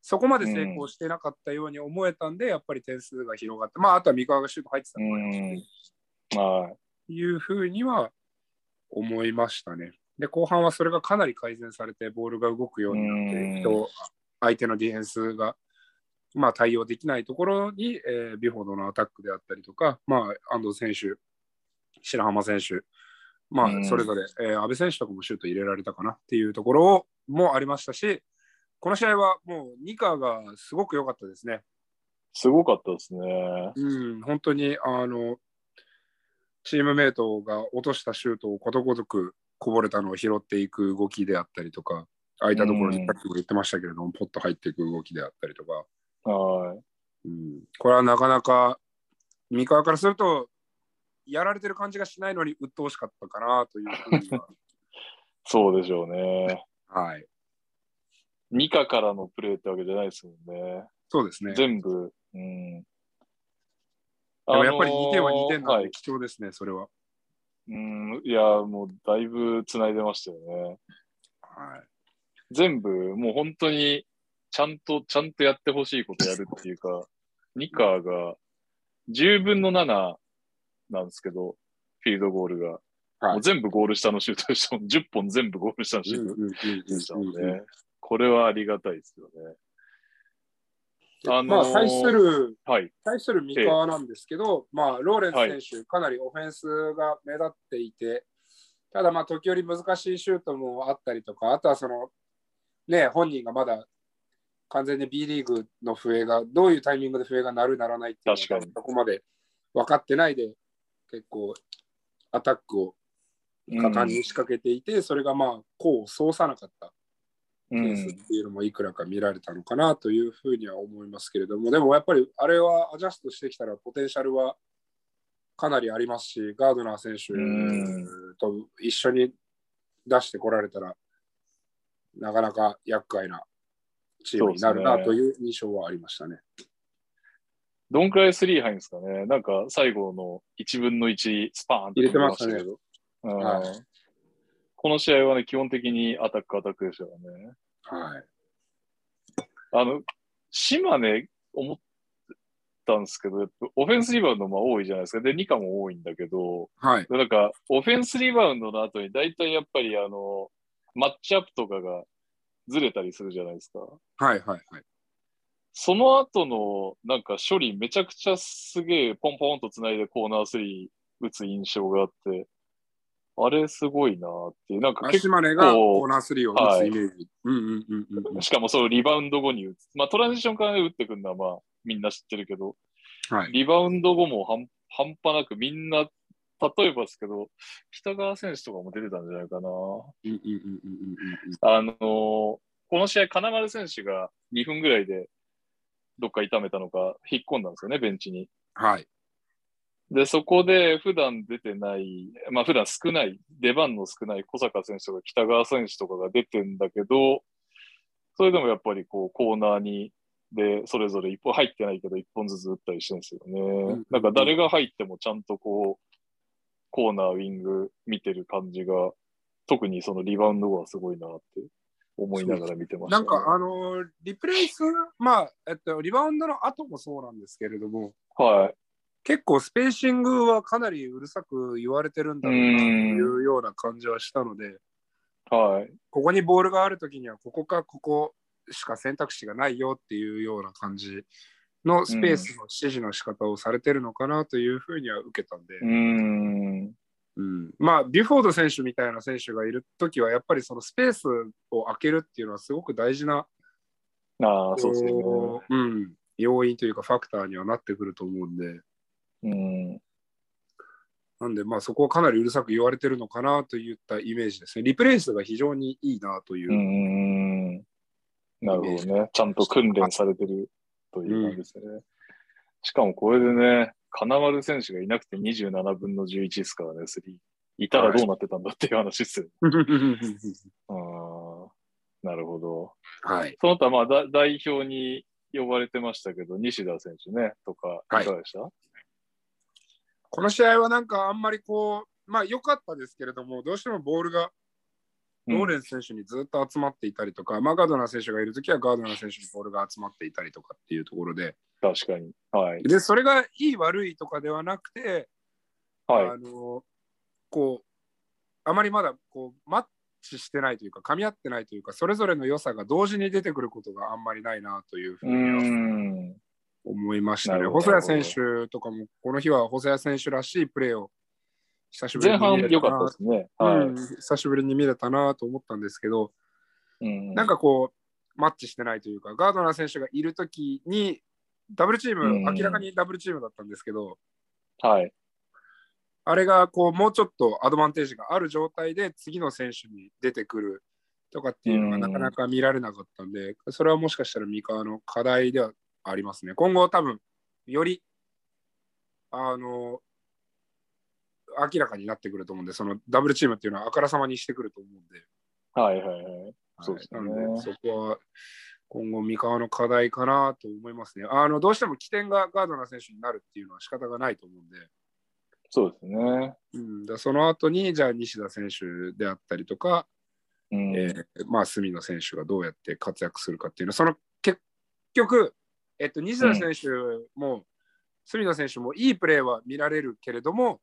そこまで成功してなかったように思えたんで、やっぱり点数が広がって、まあ、あとは三河がシュート入ってたのもありますというふうには思いましたね。で、後半はそれがかなり改善されて、ボールが動くようになって、相手のディフェンスが、まあ、対応できないところに、ビュフォードのアタックであったりとか、まあ、安藤選手、白浜選手、まあ、それぞれ、阿部選手とかもシュート入れられたかなっていうところもありましたし、この試合はもうニカがすごく良かったですね。
すごかったですね。
本当にチームメイトが落としたシュートをことごとくこぼれたのを拾っていく動きであったりとか、空いたところにさっきも言ってましたけれども、ポッと入っていく動きであったりとか、これはなかなか三河からするとやられてる感じがしないのに鬱陶しかったかなというふうには
そうでしょうね。
はい。
ニカからのプレーってわけじゃないですもんね。
そうですね。
全部。で
もやっぱり2点は2点なんで貴重ですね、それは。
いや、もうだいぶ繋いでましたよね。
はい。
全部、もう本当にちゃんとやってほしいことやるっていうか、ニカが10分の7なんですけど、フィールドゴールが。もう全部ゴール下のシュートでしたもん。10本全部ゴール下のシュートでしたもんね。これはありがたいですよね。
まあ、対する三河なんですけど、まあ、ローレンス選手、かなりオフェンスが目立っていて、ただ、まあ、時折難しいシュートもあったりとか、あとは本人がまだ完全に B リーグの笛が、どういうタイミングで笛が鳴るならないっていうのが、そこまで分かってないで、結構、アタックを果敢に仕掛けていて、それがまあ、功を奏さなかったケースっていうのもいくらか見られたのかなというふうには思いますけれども、でもやっぱりあれはアジャストしてきたらポテンシャルはかなりありますし、ガードナー選手と一緒に出してこられたらなかなか厄介なチームになるなという印象はありましたね。
どんくらいスリー入るんですかね。なんか最後の1分の1スパーンって
入れてましたね。
この試合はね、基本的にアタックでしたよね。
はい。
島根思ったんですけど、オフェンスリバウンドも多いじゃないですか。で、ニカも多いんだけど、
はい。
なんか、オフェンスリバウンドの後に大体やっぱりマッチアップとかがずれたりするじゃないですか。
はいはいはい。
その後のなんか処理めちゃくちゃすげえポンポンと繋いでコーナー3打つ印象があって、あれすごいなっていう。なんか結構。
島根がコーナー3を打つイメージ。
しかもそのリバウンド後に打つ。まあトランジションから打ってくるのはまあみんな知ってるけど、
はい、
リバウンド後も半端なくみんな、例えばですけど、北川選手とかも出てたんじゃないかな。この試合、金丸選手が2分ぐらいでどっか痛めたのか引っ込んだんですよね、ベンチに。
はい。
で、そこで普段出てない、まあ普段少ない、出番の少ない小坂選手とか北川選手とかが出てんだけど、それでもやっぱりこうコーナーに、で、それぞれ一本入ってないけど一本ずつ打ったりしてるんですよね。なんか誰が入ってもちゃんとこう、コーナー、ウィング見てる感じが、特にそのリバウンド後はすごいなって思いながら見てました、ね。
なんかリプレイス、まあ、リバウンドの後もそうなんですけれども、
はい。
結構スペーシングはかなりうるさく言われてるんだろうなというような感じはしたので、
はい。
ここにボールがあるときにはここかここしか選択肢がないよっていうような感じのスペースの指示の仕方をされてるのかなというふうには受けたんで、まあビュフォード選手みたいな選手がいるときはやっぱりそのスペースを空けるっていうのはすごく大事な
そうですね、
要因というかファクターにはなってくると思うんで、なんでまあそこはかなりうるさく言われてるのかなといったイメージですね。リプレイスが非常にいいなという。
なるほどね。ちゃんと訓練されてるという感じですね。しかもこれでね、金丸選手がいなくて27分の11ですからね、スリー。いたらどうなってたんだっていう話ですよ。なるほど。
はい。
その他、まあ、代表に呼ばれてましたけど、西田選手ね、とか、いかがでした？
この試合はなんかあんまりこう、まあ良かったですけれども、どうしてもボールがローレンス選手にずっと集まっていたりとか、ガードナー選手がいるときはガードナー選手にボールが集まっていたりとかっていうところで、
確かに。はい。
で、それがいい悪いとかではなくて、
はい。
こう、あまりまだこうマッチしてないというか、噛み合ってないというか、それぞれの良さが同時に出てくることがあんまりないなというふうに思いましたね。細谷選手とかも、この日は細谷選手らしいプレーを久しぶりに見れたな。
前半良かったですね。
はい、久しぶりに見れたなと思ったんですけど、なんかこう、マッチしてないというか、ガードナー選手がいるときに、ダブルチーム、明らかにダブルチームだったんですけど、
はい。
あれがこうもうちょっとアドバンテージがある状態で次の選手に出てくるとかっていうのがなかなか見られなかったんで、それはもしかしたら三河の課題ではありますね。今後多分より明らかになってくると思うんで、そのダブルチームっていうのはあからさまにしてくると思うんで。
はいはいはい。そうですね。
なのでそこは今後三河の課題かなと思いますね。どうしても起点がガードナー選手になるっていうのは仕方がないと思うんで。
そうですね。
その後にじゃあ西田選手であったりとか、隅野選手がどうやって活躍するかっていうのは、その結局、西田選手も、隅野選手もいいプレーは見られるけれども、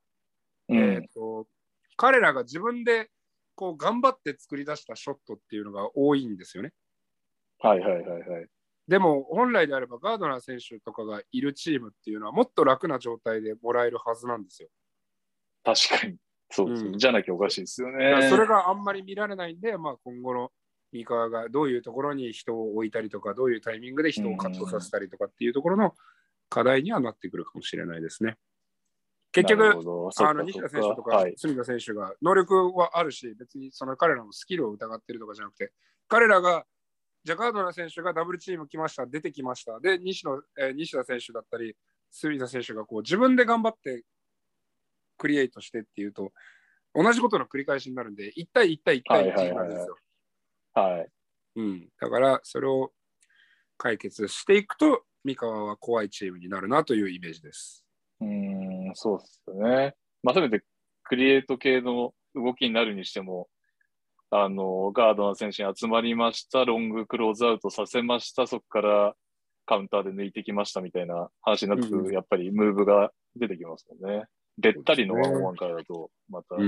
彼らが自分でこう頑張って作り出したショットっていうのが多いんですよね。
はいはいはいはい。
でも本来であればガードナー選手とかがいるチームっていうのはもっと楽な状態でもらえるはずなんですよ。
確かに。そうですね。じゃなきゃおかしいですよね。
それがあんまり見られないんで、今後の三河がどういうところに人を置いたりとか、どういうタイミングで人をカットさせたりとかっていうところの課題にはなってくるかもしれないですね。結局、西田選手とか隅田選手が能力はあるし、別にその彼らのスキルを疑ってるとかじゃなくて、彼らが、じゃあガードナー選手がダブルチーム来ました、出てきました。で、西田選手だったり、隅田選手がこう自分で頑張ってクリエイトしてっていうと、同じことの繰り返しになるんで、1対1対1対1なんですよ。
はい。
だから、それを解決していくと、三河は怖いチームになるなというイメージです。
そうですよね。まあ、せめてクリエイト系の動きになるにしても、ガードナー選手に集まりました、ロングクローズアウトさせました、そこからカウンターで抜いてきましたみたいな話になってくる、やっぱりムーブが出てきますもんね。べったりのワンオンワンからだと、また、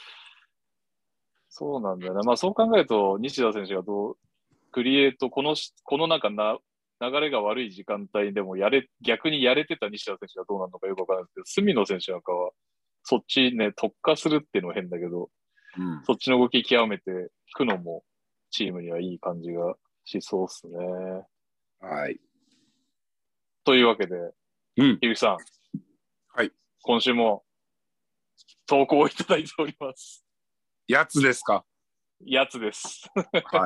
そうなんだよね。まあそう考えると、西田選手がクリエイト、このなんか流れが悪い時間帯でも逆にやれてた西田選手がどうなるのかよくわからないですけど、隅野選手なんかは、そっちね、特化するっていうのは変だけど、そっちの動き極めていくのもチームにはいい感じがしそうっすね。
はい。
というわけで、樋口さん。
はい。
今週も投稿をいただいております。
やつですか？
やつです。
はい。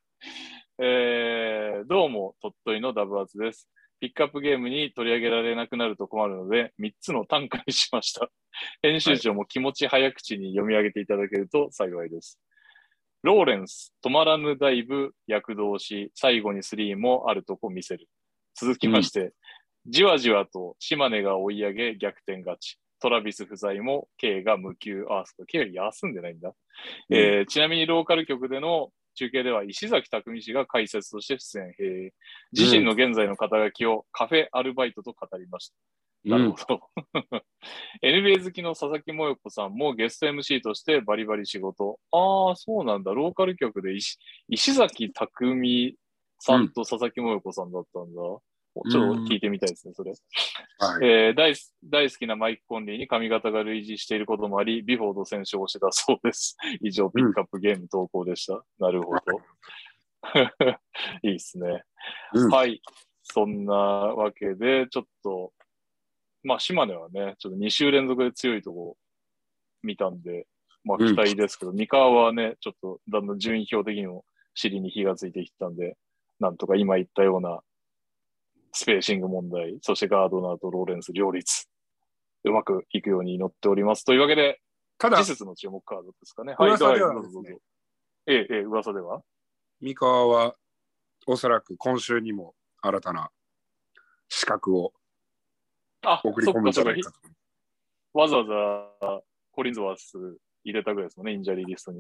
どうも、鳥取のダブアツです。ピックアップゲームに取り上げられなくなると困るので、3つの単価にしました。編集長も気持ち早口に読み上げていただけると幸いです。ローレンス、止まらぬダイブ、躍動し、最後にスリーもあるとこ見せる。続きまして、じわじわと島根が追い上げ逆転勝ち。トラビス不在も K が無給。K が休んでないんだ。ちなみにローカル局での中継では石崎匠氏が解説として出演。自身の現在の肩書きをカフェアルバイトと語りました。なるほど。NBA 好きの佐々木萌子さんもゲスト MC としてバリバリ仕事。そうなんだ。ローカル局で石崎匠さんと佐々木萌子さんだったんだ。ちょっと聞いてみたいですね、それ。大好きなマイク・コンリーに髪型が類似していることもあり、ビフォード選手を推してたそうです。以上、ピックアップゲーム投稿でした。なるほど。いいですね。はい。そんなわけで、ちょっと、島根はね、ちょっと2週連続で強いとこ見たんで、期待ですけど、三河はね、ちょっとだんだん順位表的にも尻に火がついてきたんで、なんとか今言ったようなスペーシング問題、そしてガードナーとローレンス両立、うまくいくように祈っております。というわけで、次節の注目カードですかね。
噂ではですね、
噂では
三河はおそらく今週にも新たな資格を送り込むんじゃないかと。
わざわざコリンズワース入れたぐらいですもんね、インジャリーリストに。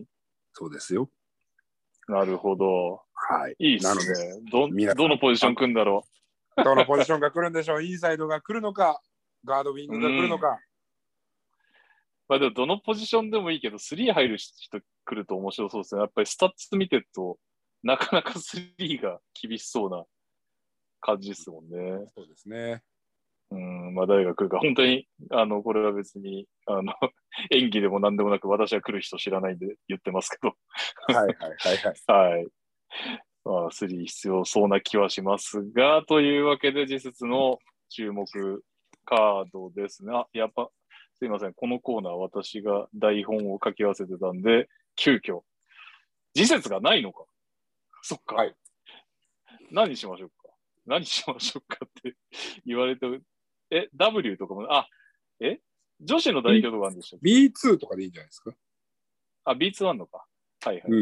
そうですよ。
なるほど。
はい。
いいっすね。どのポジション組んだろ
う。どのポジションが来るんでしょう。インサイドが来るのか、ガードウィングが来るのか。
まあでもどのポジションでもいいけど、3入る人来ると面白そうですね。やっぱりスタッツ見てると、なかなか3が厳しそうな感じですもんね。
そうですね。
まあ誰が来るか。本当に、これは別に、演技でも何でもなく、私は来る人知らないんで言ってますけど。
はいはいはいはい。
はい。まあ、3必要そうな気はしますが、というわけで、次節の注目カードですね。やっぱ、すいません。このコーナー、私が台本を書き合わせてたんで、急遽。次節がないのか。そっか。
はい。
何しましょうか。何しましょうかって言われて、W とかも、女子の代表とかあるんでしたっけ？
B2 とかでいいんじゃないですか。
B2 あんのか。はいはい。
うん。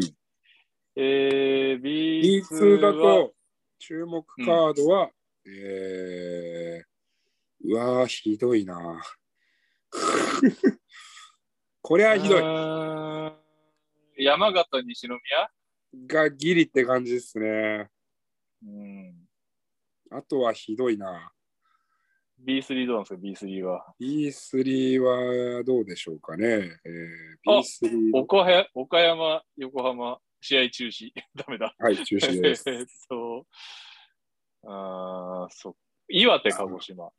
B2
だ
は、
と、注目カードは、うわー、ひどいな。これはひどい。
山形、西宮
がギリって感じですね。
うん。
あとはひどいな。
B3 どうなんですか ?B3 は。
B3 はどうでしょうかね。B3
岡山、横浜、試合中止。ダメだ。
はい、中止です。
岩手、鹿児島。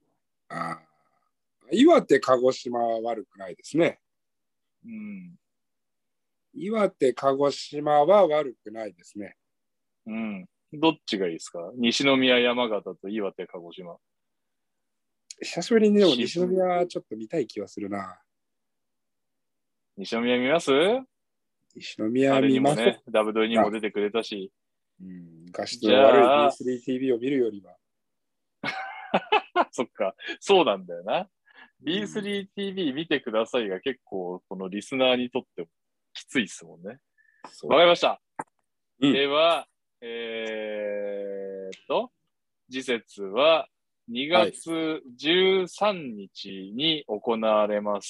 岩手、鹿児島は悪くないですね。
うん。
岩手、鹿児島は悪くないですね。
うん。どっちがいいですか？西宮、山形と岩手、鹿児島。
久しぶりにでも西宮ちょっと見たい気はするな。
西宮見ます？
西宮
あれに
見ます
もね、ダブドリにも出てくれたし。
画質の悪い B3TV を見るよりは。
そっか、そうなんだよな。B3TV 見てくださいが結構、このリスナーにとってもきついっすもんね。わかりました。では、次節は2月13日に行われます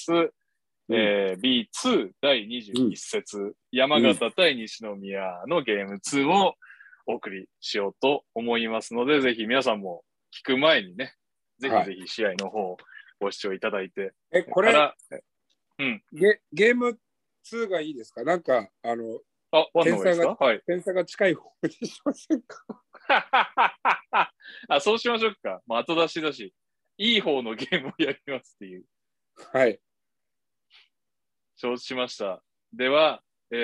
、B2 第21節、山形対西宮のゲーム2をお送りしようと思いますので、ぜひ皆さんも聞く前にね、ぜひぜひ試合の方をご視聴いただいて。
これ、ゲーム2がいいですか？なんか、点差が近い方にしませんか？
そうしましょうか。後出しだし、いい方のゲームをやりますっていう。
はい。
承知しました。では、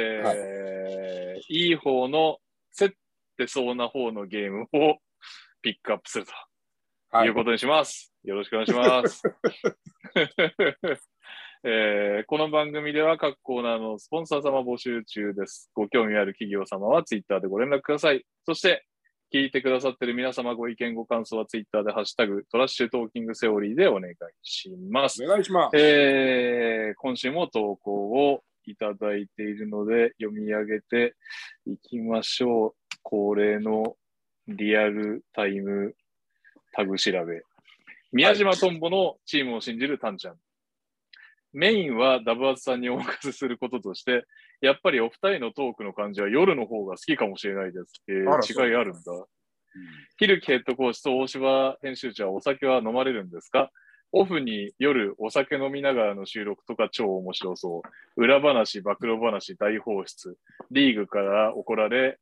いい方の競ってそうな方のゲームをピックアップするということにします。よろしくお願いします。この番組では各コーナーのスポンサー様募集中です。ご興味ある企業様はツイッターでご連絡ください。そして、聞いてくださっている皆様ご意見ご感想はツイッターでハッシュタグトラッシュトーキングセオリーでお願いします。
お願いします。
今週も投稿をいただいているので読み上げていきましょう。恒例のリアルタイムタグ調べ。宮島トンボのチームを信じるタンちゃん。メインはダブアツさんにお任せすることとして、やっぱりお二人のトークの感じは夜の方が好きかもしれないです。違いあるんだ。ヒルキヘッドコーチと大柴編集長はお酒は飲まれるんですか？オフに夜お酒飲みながらの収録とか超面白そう。裏話、暴露話、大放出。リーグから怒られ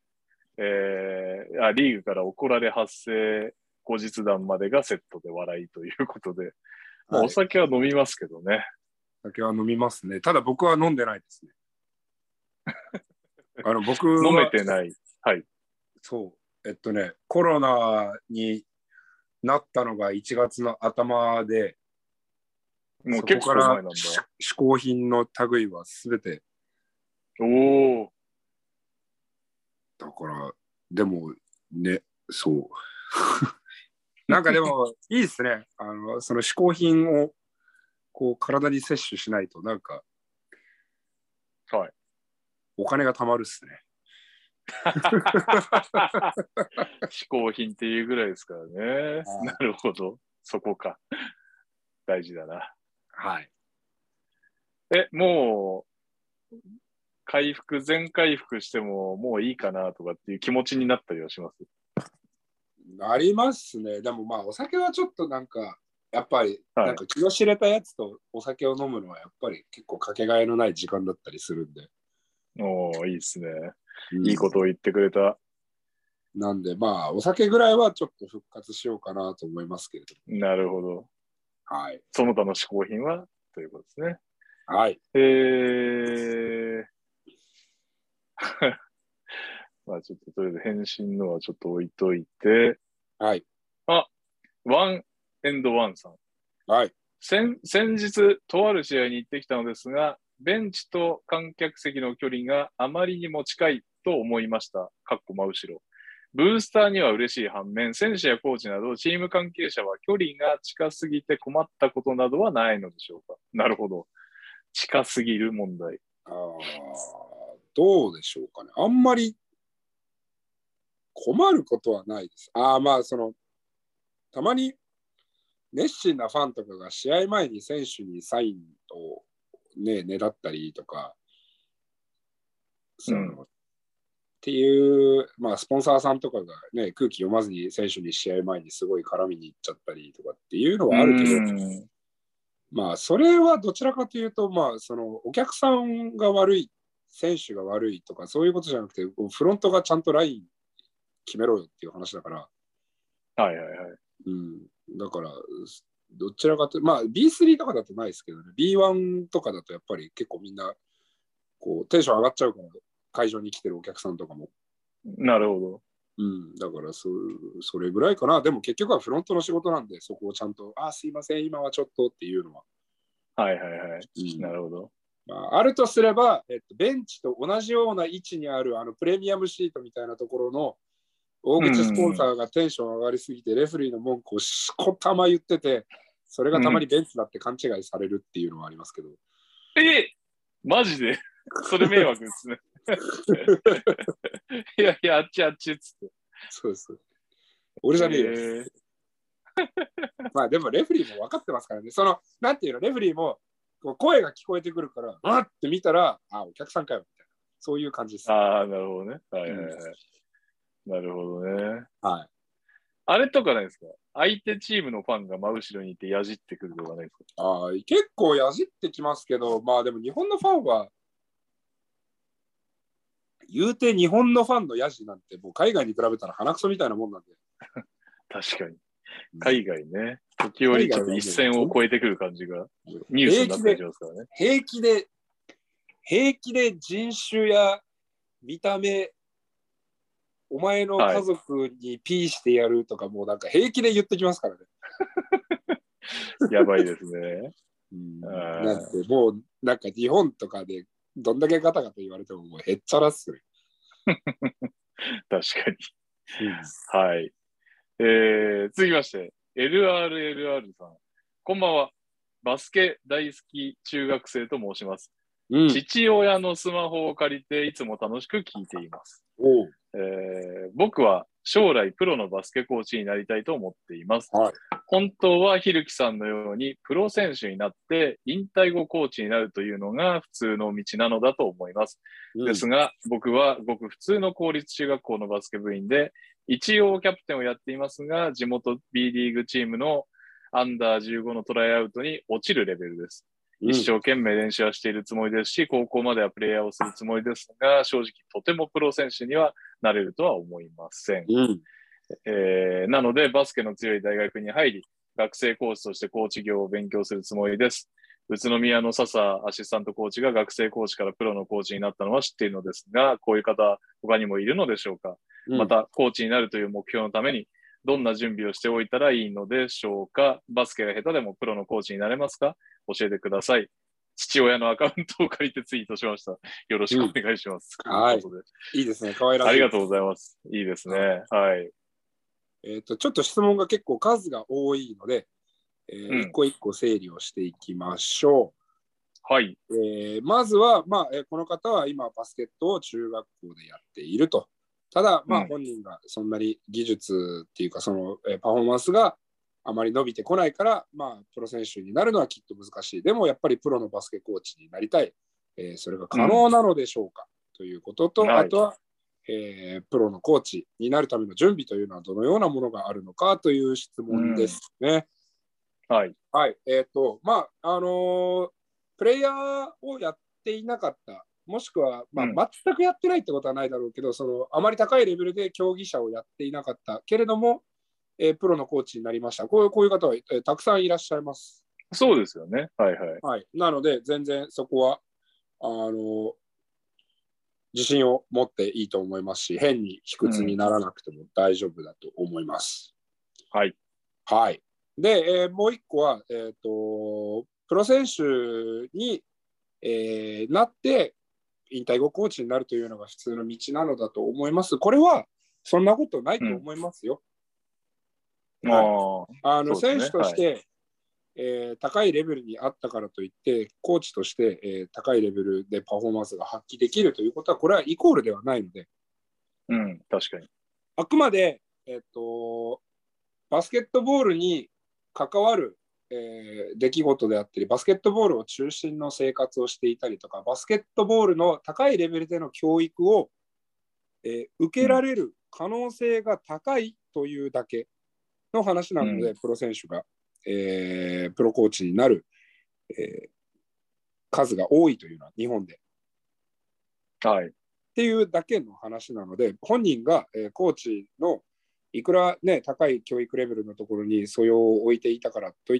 発生後日談までがセットで笑いということで、お酒は飲みますけどね。
酒は飲みますね。ただ僕は飲んでないですね。僕
は飲めてない。はい。
そう。コロナになったのが1月の頭で、
もう結構前なんだ。
嗜好品の類はすべて。
おー。
だから、でもね、そう。なんかでも、いいですね。その嗜好品をこう体に摂取しないと、なんか、
はい。
お金が貯まるっすね。
嗜好品っていうぐらいですからね。なるほど。そこか。大事だな。
はい。
もう、 全回復してももういいかなとかっていう気持ちになったりはします。
ありますね。でもまあお酒はちょっとなんかやっぱりなんか気の知れたやつとお酒を飲むのはやっぱり結構かけがえのない時間だったりするんで。
おー、いいですね。いいことを言ってくれた。
なんでまあお酒ぐらいはちょっと復活しようかなと思いますけれど
も。なるほど。
はい。
その他の嗜好品はということですね。
はい。
まあちょっととりあえず返信のはちょっと置いといて。
はい。
あ、ワンエンドワンさん。
はい。
先日、とある試合に行ってきたのですが、ベンチと観客席の距離があまりにも近いと思いました。かっこ真後ろ。ブースターには嬉しい反面、選手やコーチなどチーム関係者は距離が近すぎて困ったことなどはないのでしょうか。なるほど。近すぎる問題。
どうでしょうかね。あんまり困ることはないです。まあたまに熱心なファンとかが試合前に選手にサインをねだったりとか、っていう、まあ、スポンサーさんとかがね、空気読まずに選手に試合前にすごい絡みに行っちゃったりとかっていうのはあるけど、まあ、それはどちらかというと、まあ、そのお客さんが悪い、選手が悪いとか、そういうことじゃなくて、フロントがちゃんとライン決めろよっていう話だから。
はいはいはい。
だから、どちらかというと、まあ、B3 とかだとないですけどね、B1 とかだとやっぱり結構みんな、こう、テンション上がっちゃうから、会場に来てるお客さんとかも。
なるほど。
だからそれぐらいかな。でも結局はフロントの仕事なんで、そこをちゃんと、すいません、今はちょっとっていうのは。
はいはいはい。なるほど。
あるとすれば、ベンチと同じような位置にあるプレミアムシートみたいなところの大口スポンサーがテンション上がりすぎて、レフェリーの文句をしこたま言ってて、それがたまにベンチだって勘違いされるっていうのはありますけど。
マジでそれ迷惑ですね。いやいや、あっちあっちっつって。
そうです。俺じゃねえよ。まあでもレフェリーも分かってますからね。なんていうの、レフェリーも声が聞こえてくるから、わって見たら、お客さんかよみたいな。そういう感じです。
なるほどね。はいはいはい。なるほどね。
はい。
あれとかないですか？相手チームのファンが真後ろにいてやじってくるとかないですか？
結構やじってきますけど、まあでも日本のファンは、言うて日本のファンのやじなんてもう海外に比べたら鼻くそみたいなもんなんで。
確かに。海外ね。時折ちょっと一線を越えてくる感じがニュースになったりしますからね。
平気で人種や見た目、お前の家族にピーしてやるとか、もうなんか平気で言ってきますからね。
やばいですね。
なんてもうなんか日本とかでどんだけガタガタ言われてももうへっちゃらっすね。
確かに。はい。続きまして、LRLR さん。こんばんは。バスケ大好き中学生と申します。父親のスマホを借りていつも楽しく聞いています。僕は将来プロのバスケコーチになりたいと思っています。本当はひるきさんのようにプロ選手になって引退後コーチになるというのが普通の道なのだと思います。ですが、僕はごく普通の公立中学校のバスケ部員で、一応キャプテンをやっていますが、地元 B リーグチームのアンダー15のトライアウトに落ちるレベルです。一生懸命練習はしているつもりですし、高校まではプレイヤーをするつもりですが、正直とてもプロ選手にはなれるとは思いません。なので、バスケの強い大学に入り、学生コーチとしてコーチ業を勉強するつもりです。宇都宮の笹アシスタントコーチが学生コーチからプロのコーチになったのは知っているのですが、こういう方、他にもいるのでしょうか？また、コーチになるという目標のために、どんな準備をしておいたらいいのでしょうか？バスケが下手でもプロのコーチになれますか？教えてください。父親のアカウントを借りてツイートしました。よろしくお願いします。
はい。いいですね。可愛らしい。
ありがとうございます。いいですね。はい。
ちょっと質問が結構数が多いので、一個一個整理をしていきましょ
う。はい。
まずは、この方は今バスケットを中学校でやっていると。ただ、本人がそんなに技術っていうか、そのパフォーマンスがあまり伸びてこないから、プロ選手になるのはきっと難しい。でもやっぱりプロのバスケコーチになりたい。 それが可能なのでしょうか、ということと、あとは、プロのコーチになるための準備というのはどのようなものがあるのかという質問ですね。
はい。
はい。プレイヤーをやっていなかった、もしくは、全くやってないってことはないだろうけど、あまり高いレベルで競技者をやっていなかったけれども、プロのコーチになりました。こういう方は、たくさんいらっしゃいます。
そうですよね。はいはい。
はい。なので、全然そこは、自信を持っていいと思いますし、変に卑屈にならなくても大丈夫だと思います。
はい。
はい。で、もう一個は、プロ選手に、なって、引退後コーチになるというのが普通の道なのだと思います。これは、そんなことないと思いますよ。選手として、高いレベルにあったからといって、コーチとして、高いレベルでパフォーマンスが発揮できるということは、これはイコールではないので、
確かに。
あくまで、バスケットボールに関わる、出来事であったり、バスケットボールを中心の生活をしていたりとか、バスケットボールの高いレベルでの教育を、受けられる可能性が高いというだけの話なので、プロ選手が、プロコーチになる、数が多いというのは日本で。
はい。
っていうだけの話なので、本人が、コーチのいくら、ね、高い教育レベルのところに素養を置いていたからといって、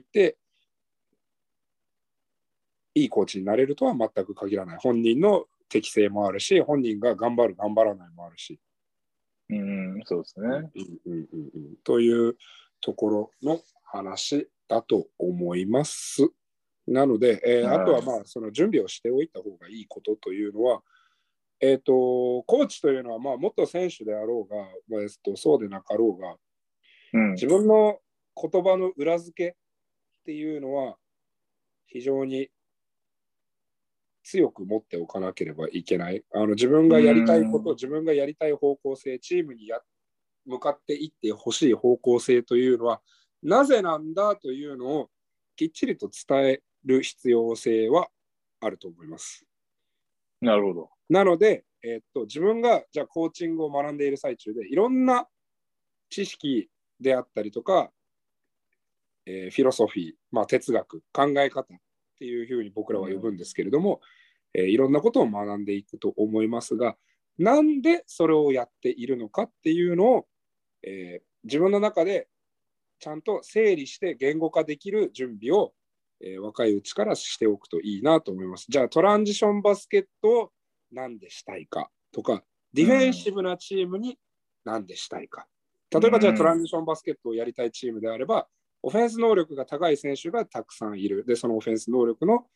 いいコーチになれるとは全く限らない。本人の適性もあるし、本人が頑張る、頑張らないもあるし。
そうですね。
というところの話だと思います。なので、あとはその準備をしておいた方がいいことというのは、コーチというのは元選手であろうが、そうでなかろうが、自分の言葉の裏付けっていうのは非常に強く持っておかなければいけない。自分がやりたいこと、自分がやりたい方向性、チームに向かっていってほしい方向性というのはなぜなんだというのをきっちりと伝える必要性はあると思います。
なるほど。
なので、自分がじゃあコーチングを学んでいる最中でいろんな知識であったりとか、フィロソフィー、哲学、考え方っていうふうに僕らは呼ぶんですけれども、いろんなことを学んでいくと思いますが、なんでそれをやっているのかっていうのを、自分の中でちゃんと整理して言語化できる準備を、若いうちからしておくといいなと思います。じゃあトランジションバスケットをなんでしたいかとか、ディフェンシブなチームになんでしたいか。例えばじゃあトランジションバスケットをやりたいチームであれば、オフェンス能力が高い選手がたくさんいる。で、そのオフェンス能力の、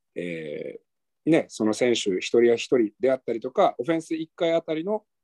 その選手一人や一人であったりとか、オフェンス1回あたりの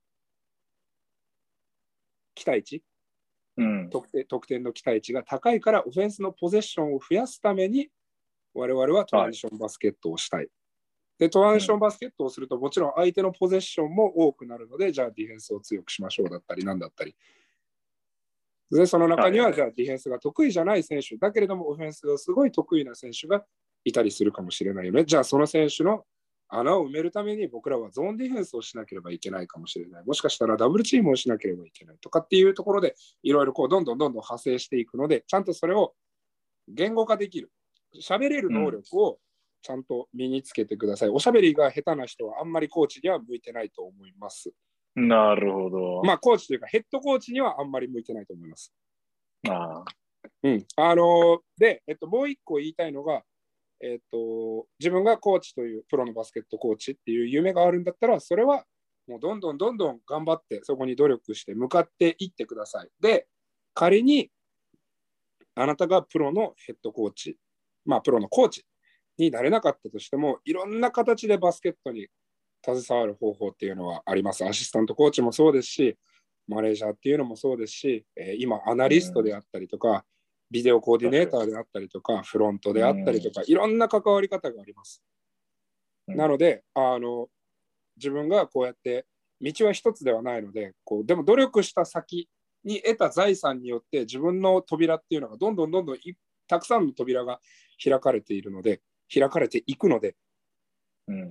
期待値、得点の期待値が高いから、オフェンスのポゼッションを増やすために、我々はトランジションバスケットをしたい。で、トランジションバスケットをすると、もちろん相手のポゼッションも多くなるので、じゃあディフェンスを強くしましょうだったり、なんだったり。で、その中には、じゃあディフェンスが得意じゃない選手、だけれどもオフェンスがすごい得意な選手がいたりするかもしれないよね。じゃあその選手の穴を埋めるために僕らはゾーンディフェンスをしなければいけないかもしれない。もしかしたらダブルチームをしなければいけないとかっていうところで、いろいろどんどん派生していくので、ちゃんとそれを言語化できる。喋れる能力をちゃんと身につけてください。おしゃべりが下手な人はあんまりコーチには向いてないと思います。
なるほど。
コーチというかヘッドコーチにはあんまり向いてないと思います。で、もう一個言いたいのが、自分がコーチというプロのバスケットコーチっていう夢があるんだったら、それはもうどんどん頑張ってそこに努力して向かっていってください。で、仮にあなたがプロのヘッドコーチ、プロのコーチになれなかったとしても、いろんな形でバスケットに携わる方法っていうのはあります。アシスタントコーチもそうですし、マネージャーっていうのもそうですし、今アナリストであったりとか、ビデオコーディネーターであったりとか、フロントであったりとか、いろんな関わり方があります。なので、自分がこうやって道は一つではないので、でも努力した先に得た財産によって自分の扉っていうのがどんどんたくさんの扉が開かれていくので、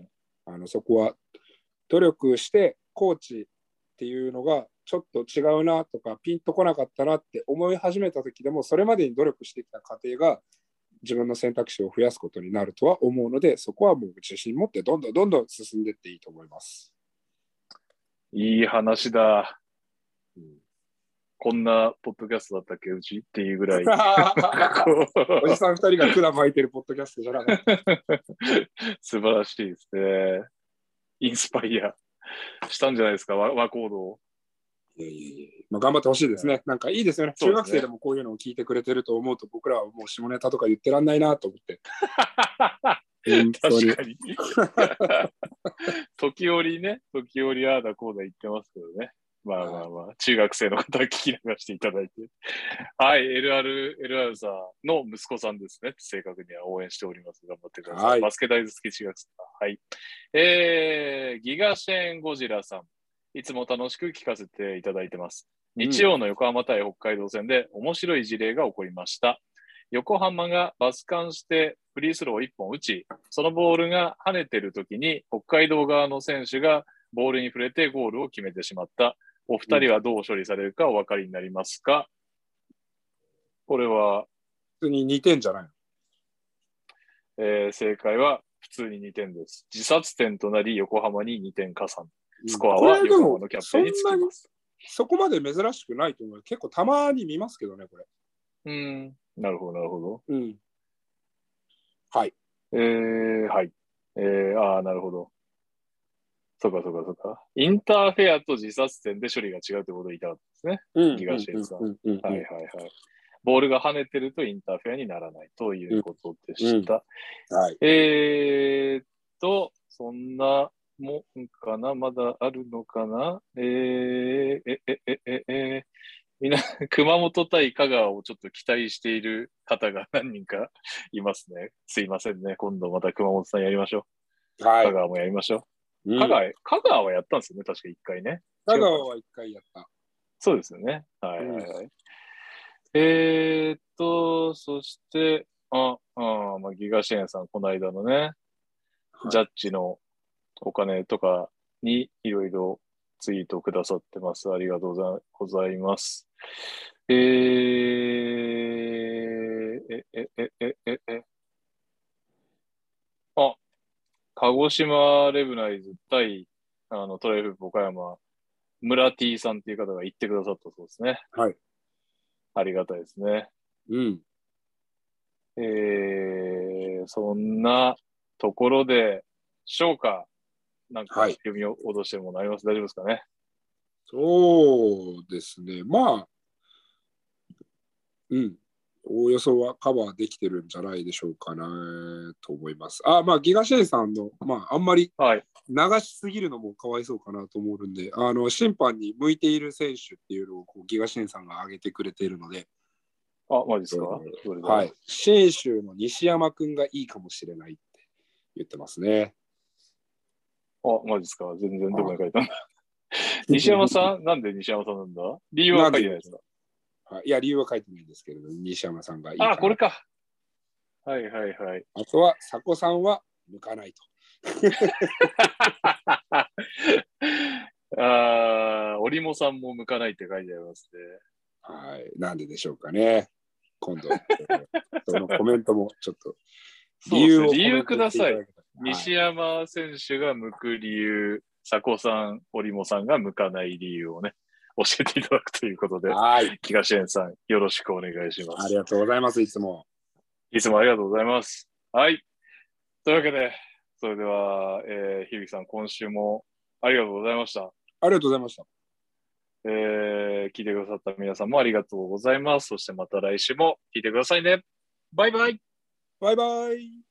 そこは努力してコーチっていうのがちょっと違うなとかピンとこなかったなって思い始めた時でもそれまでに努力してきた過程が自分の選択肢を増やすことになるとは思うので、そこはもう自信持ってどんどん進んでいっていいと思います。
いい話だ。こんなポッドキャストだったっけうちっていうぐらい。
おじさん2人が管巻いてるポッドキャストじゃなかった。
素晴らしいですね。インスパイアしたんじゃないですか、和コードを。
頑張ってほしいですね。なんかいいですよね。中学生でもこういうのを聞いてくれてると思うと、僕らはもう下ネタとか言ってらんないなと思って。
確かに。時折ああだこうだ言ってますけどね。まあ、中学生の方は聞き流していただいて。はい、LR さんの息子さんですね。正確には応援しております。頑張ってください。
はい、
バスケ大好き中学生。はい。ギガシェーンゴジラさん。いつも楽しく聞かせていただいてます。日曜の横浜対北海道戦で面白い事例が起こりました。横浜がバスカンしてフリースローを1本打ち、そのボールが跳ねてる時に北海道側の選手がボールに触れてゴールを決めてしまった。お二人はどう処理されるかお分かりになりますか？これは
普通に2点じゃない
の？正解は普通に2点です。自殺点となり横浜に2点加算。スコアは横浜のキャプテンにつきます。
そこまで珍しくないと思う。結構たまに見ますけどね、これ。
なるほど、なるほど。
はい。
はい。なるほど。そうか。インターフェアと自殺点で処理が違うということを言いたかったですね。ギガシェンさん。はい。ボールが跳ねてるとインターフェアにならないということでした。
はい。
そんなもんかな？まだあるのかな？みんな、熊本対香川をちょっと期待している方が何人かいますね。すいませんね。今度また熊本さんやりましょう。はい、香川もやりましょう。香川はやったんですよね。確か1回ね。
香川は1回やった。
そうですよね。はい。そして、ギガシェーンさん、この間のね、ジャッジのお金とかにいろいろツイートくださってます。ありがとうございます。鹿児島レブナイズ対トライフ岡山、村 T さんっていう方が言ってくださったそうですね。
はい。
ありがたいですね。そんなところでしょうか。なんか読み落としてるものあります？大丈夫ですかね？
そうですね。まあ、おおよそはカバーできてるんじゃないでしょうかなと思います。ギガシェイさんの、あんまり流しすぎるのもかわいそうかなと思うんで、審判に向いている選手っていうのをギガシェイさんが挙げてくれているので、
マジですか？
はい。信州の西山くんがいいかもしれないって言ってますね。
マジですか？全然どこに書いたんだ。西山さん？なんで西山さんなんだ？理由は書いてないですか？
いや、理由は書いてないんですけれど、西山さんがいいかな。
これか。はい。
あとは、佐古さんは向かないと。
織茂さんも向かないって書いてありますね。
はい。なんででしょうかね。今度、そのコメントもちょっと
理由ください。西山選手が向く理由、佐古さん、織茂さんが向かない理由をね、教えていただくということで、ギガシェーンさん、よろしくお願いします。
ありがとうございます、いつも。
いつもありがとうございます。はい。というわけで、それでは、響さん、今週もありがとうございました。
ありがとうございました。
聞いてくださった皆さんもありがとうございます。そしてまた来週も聞いてくださいね。バイバイ。
バイバイ。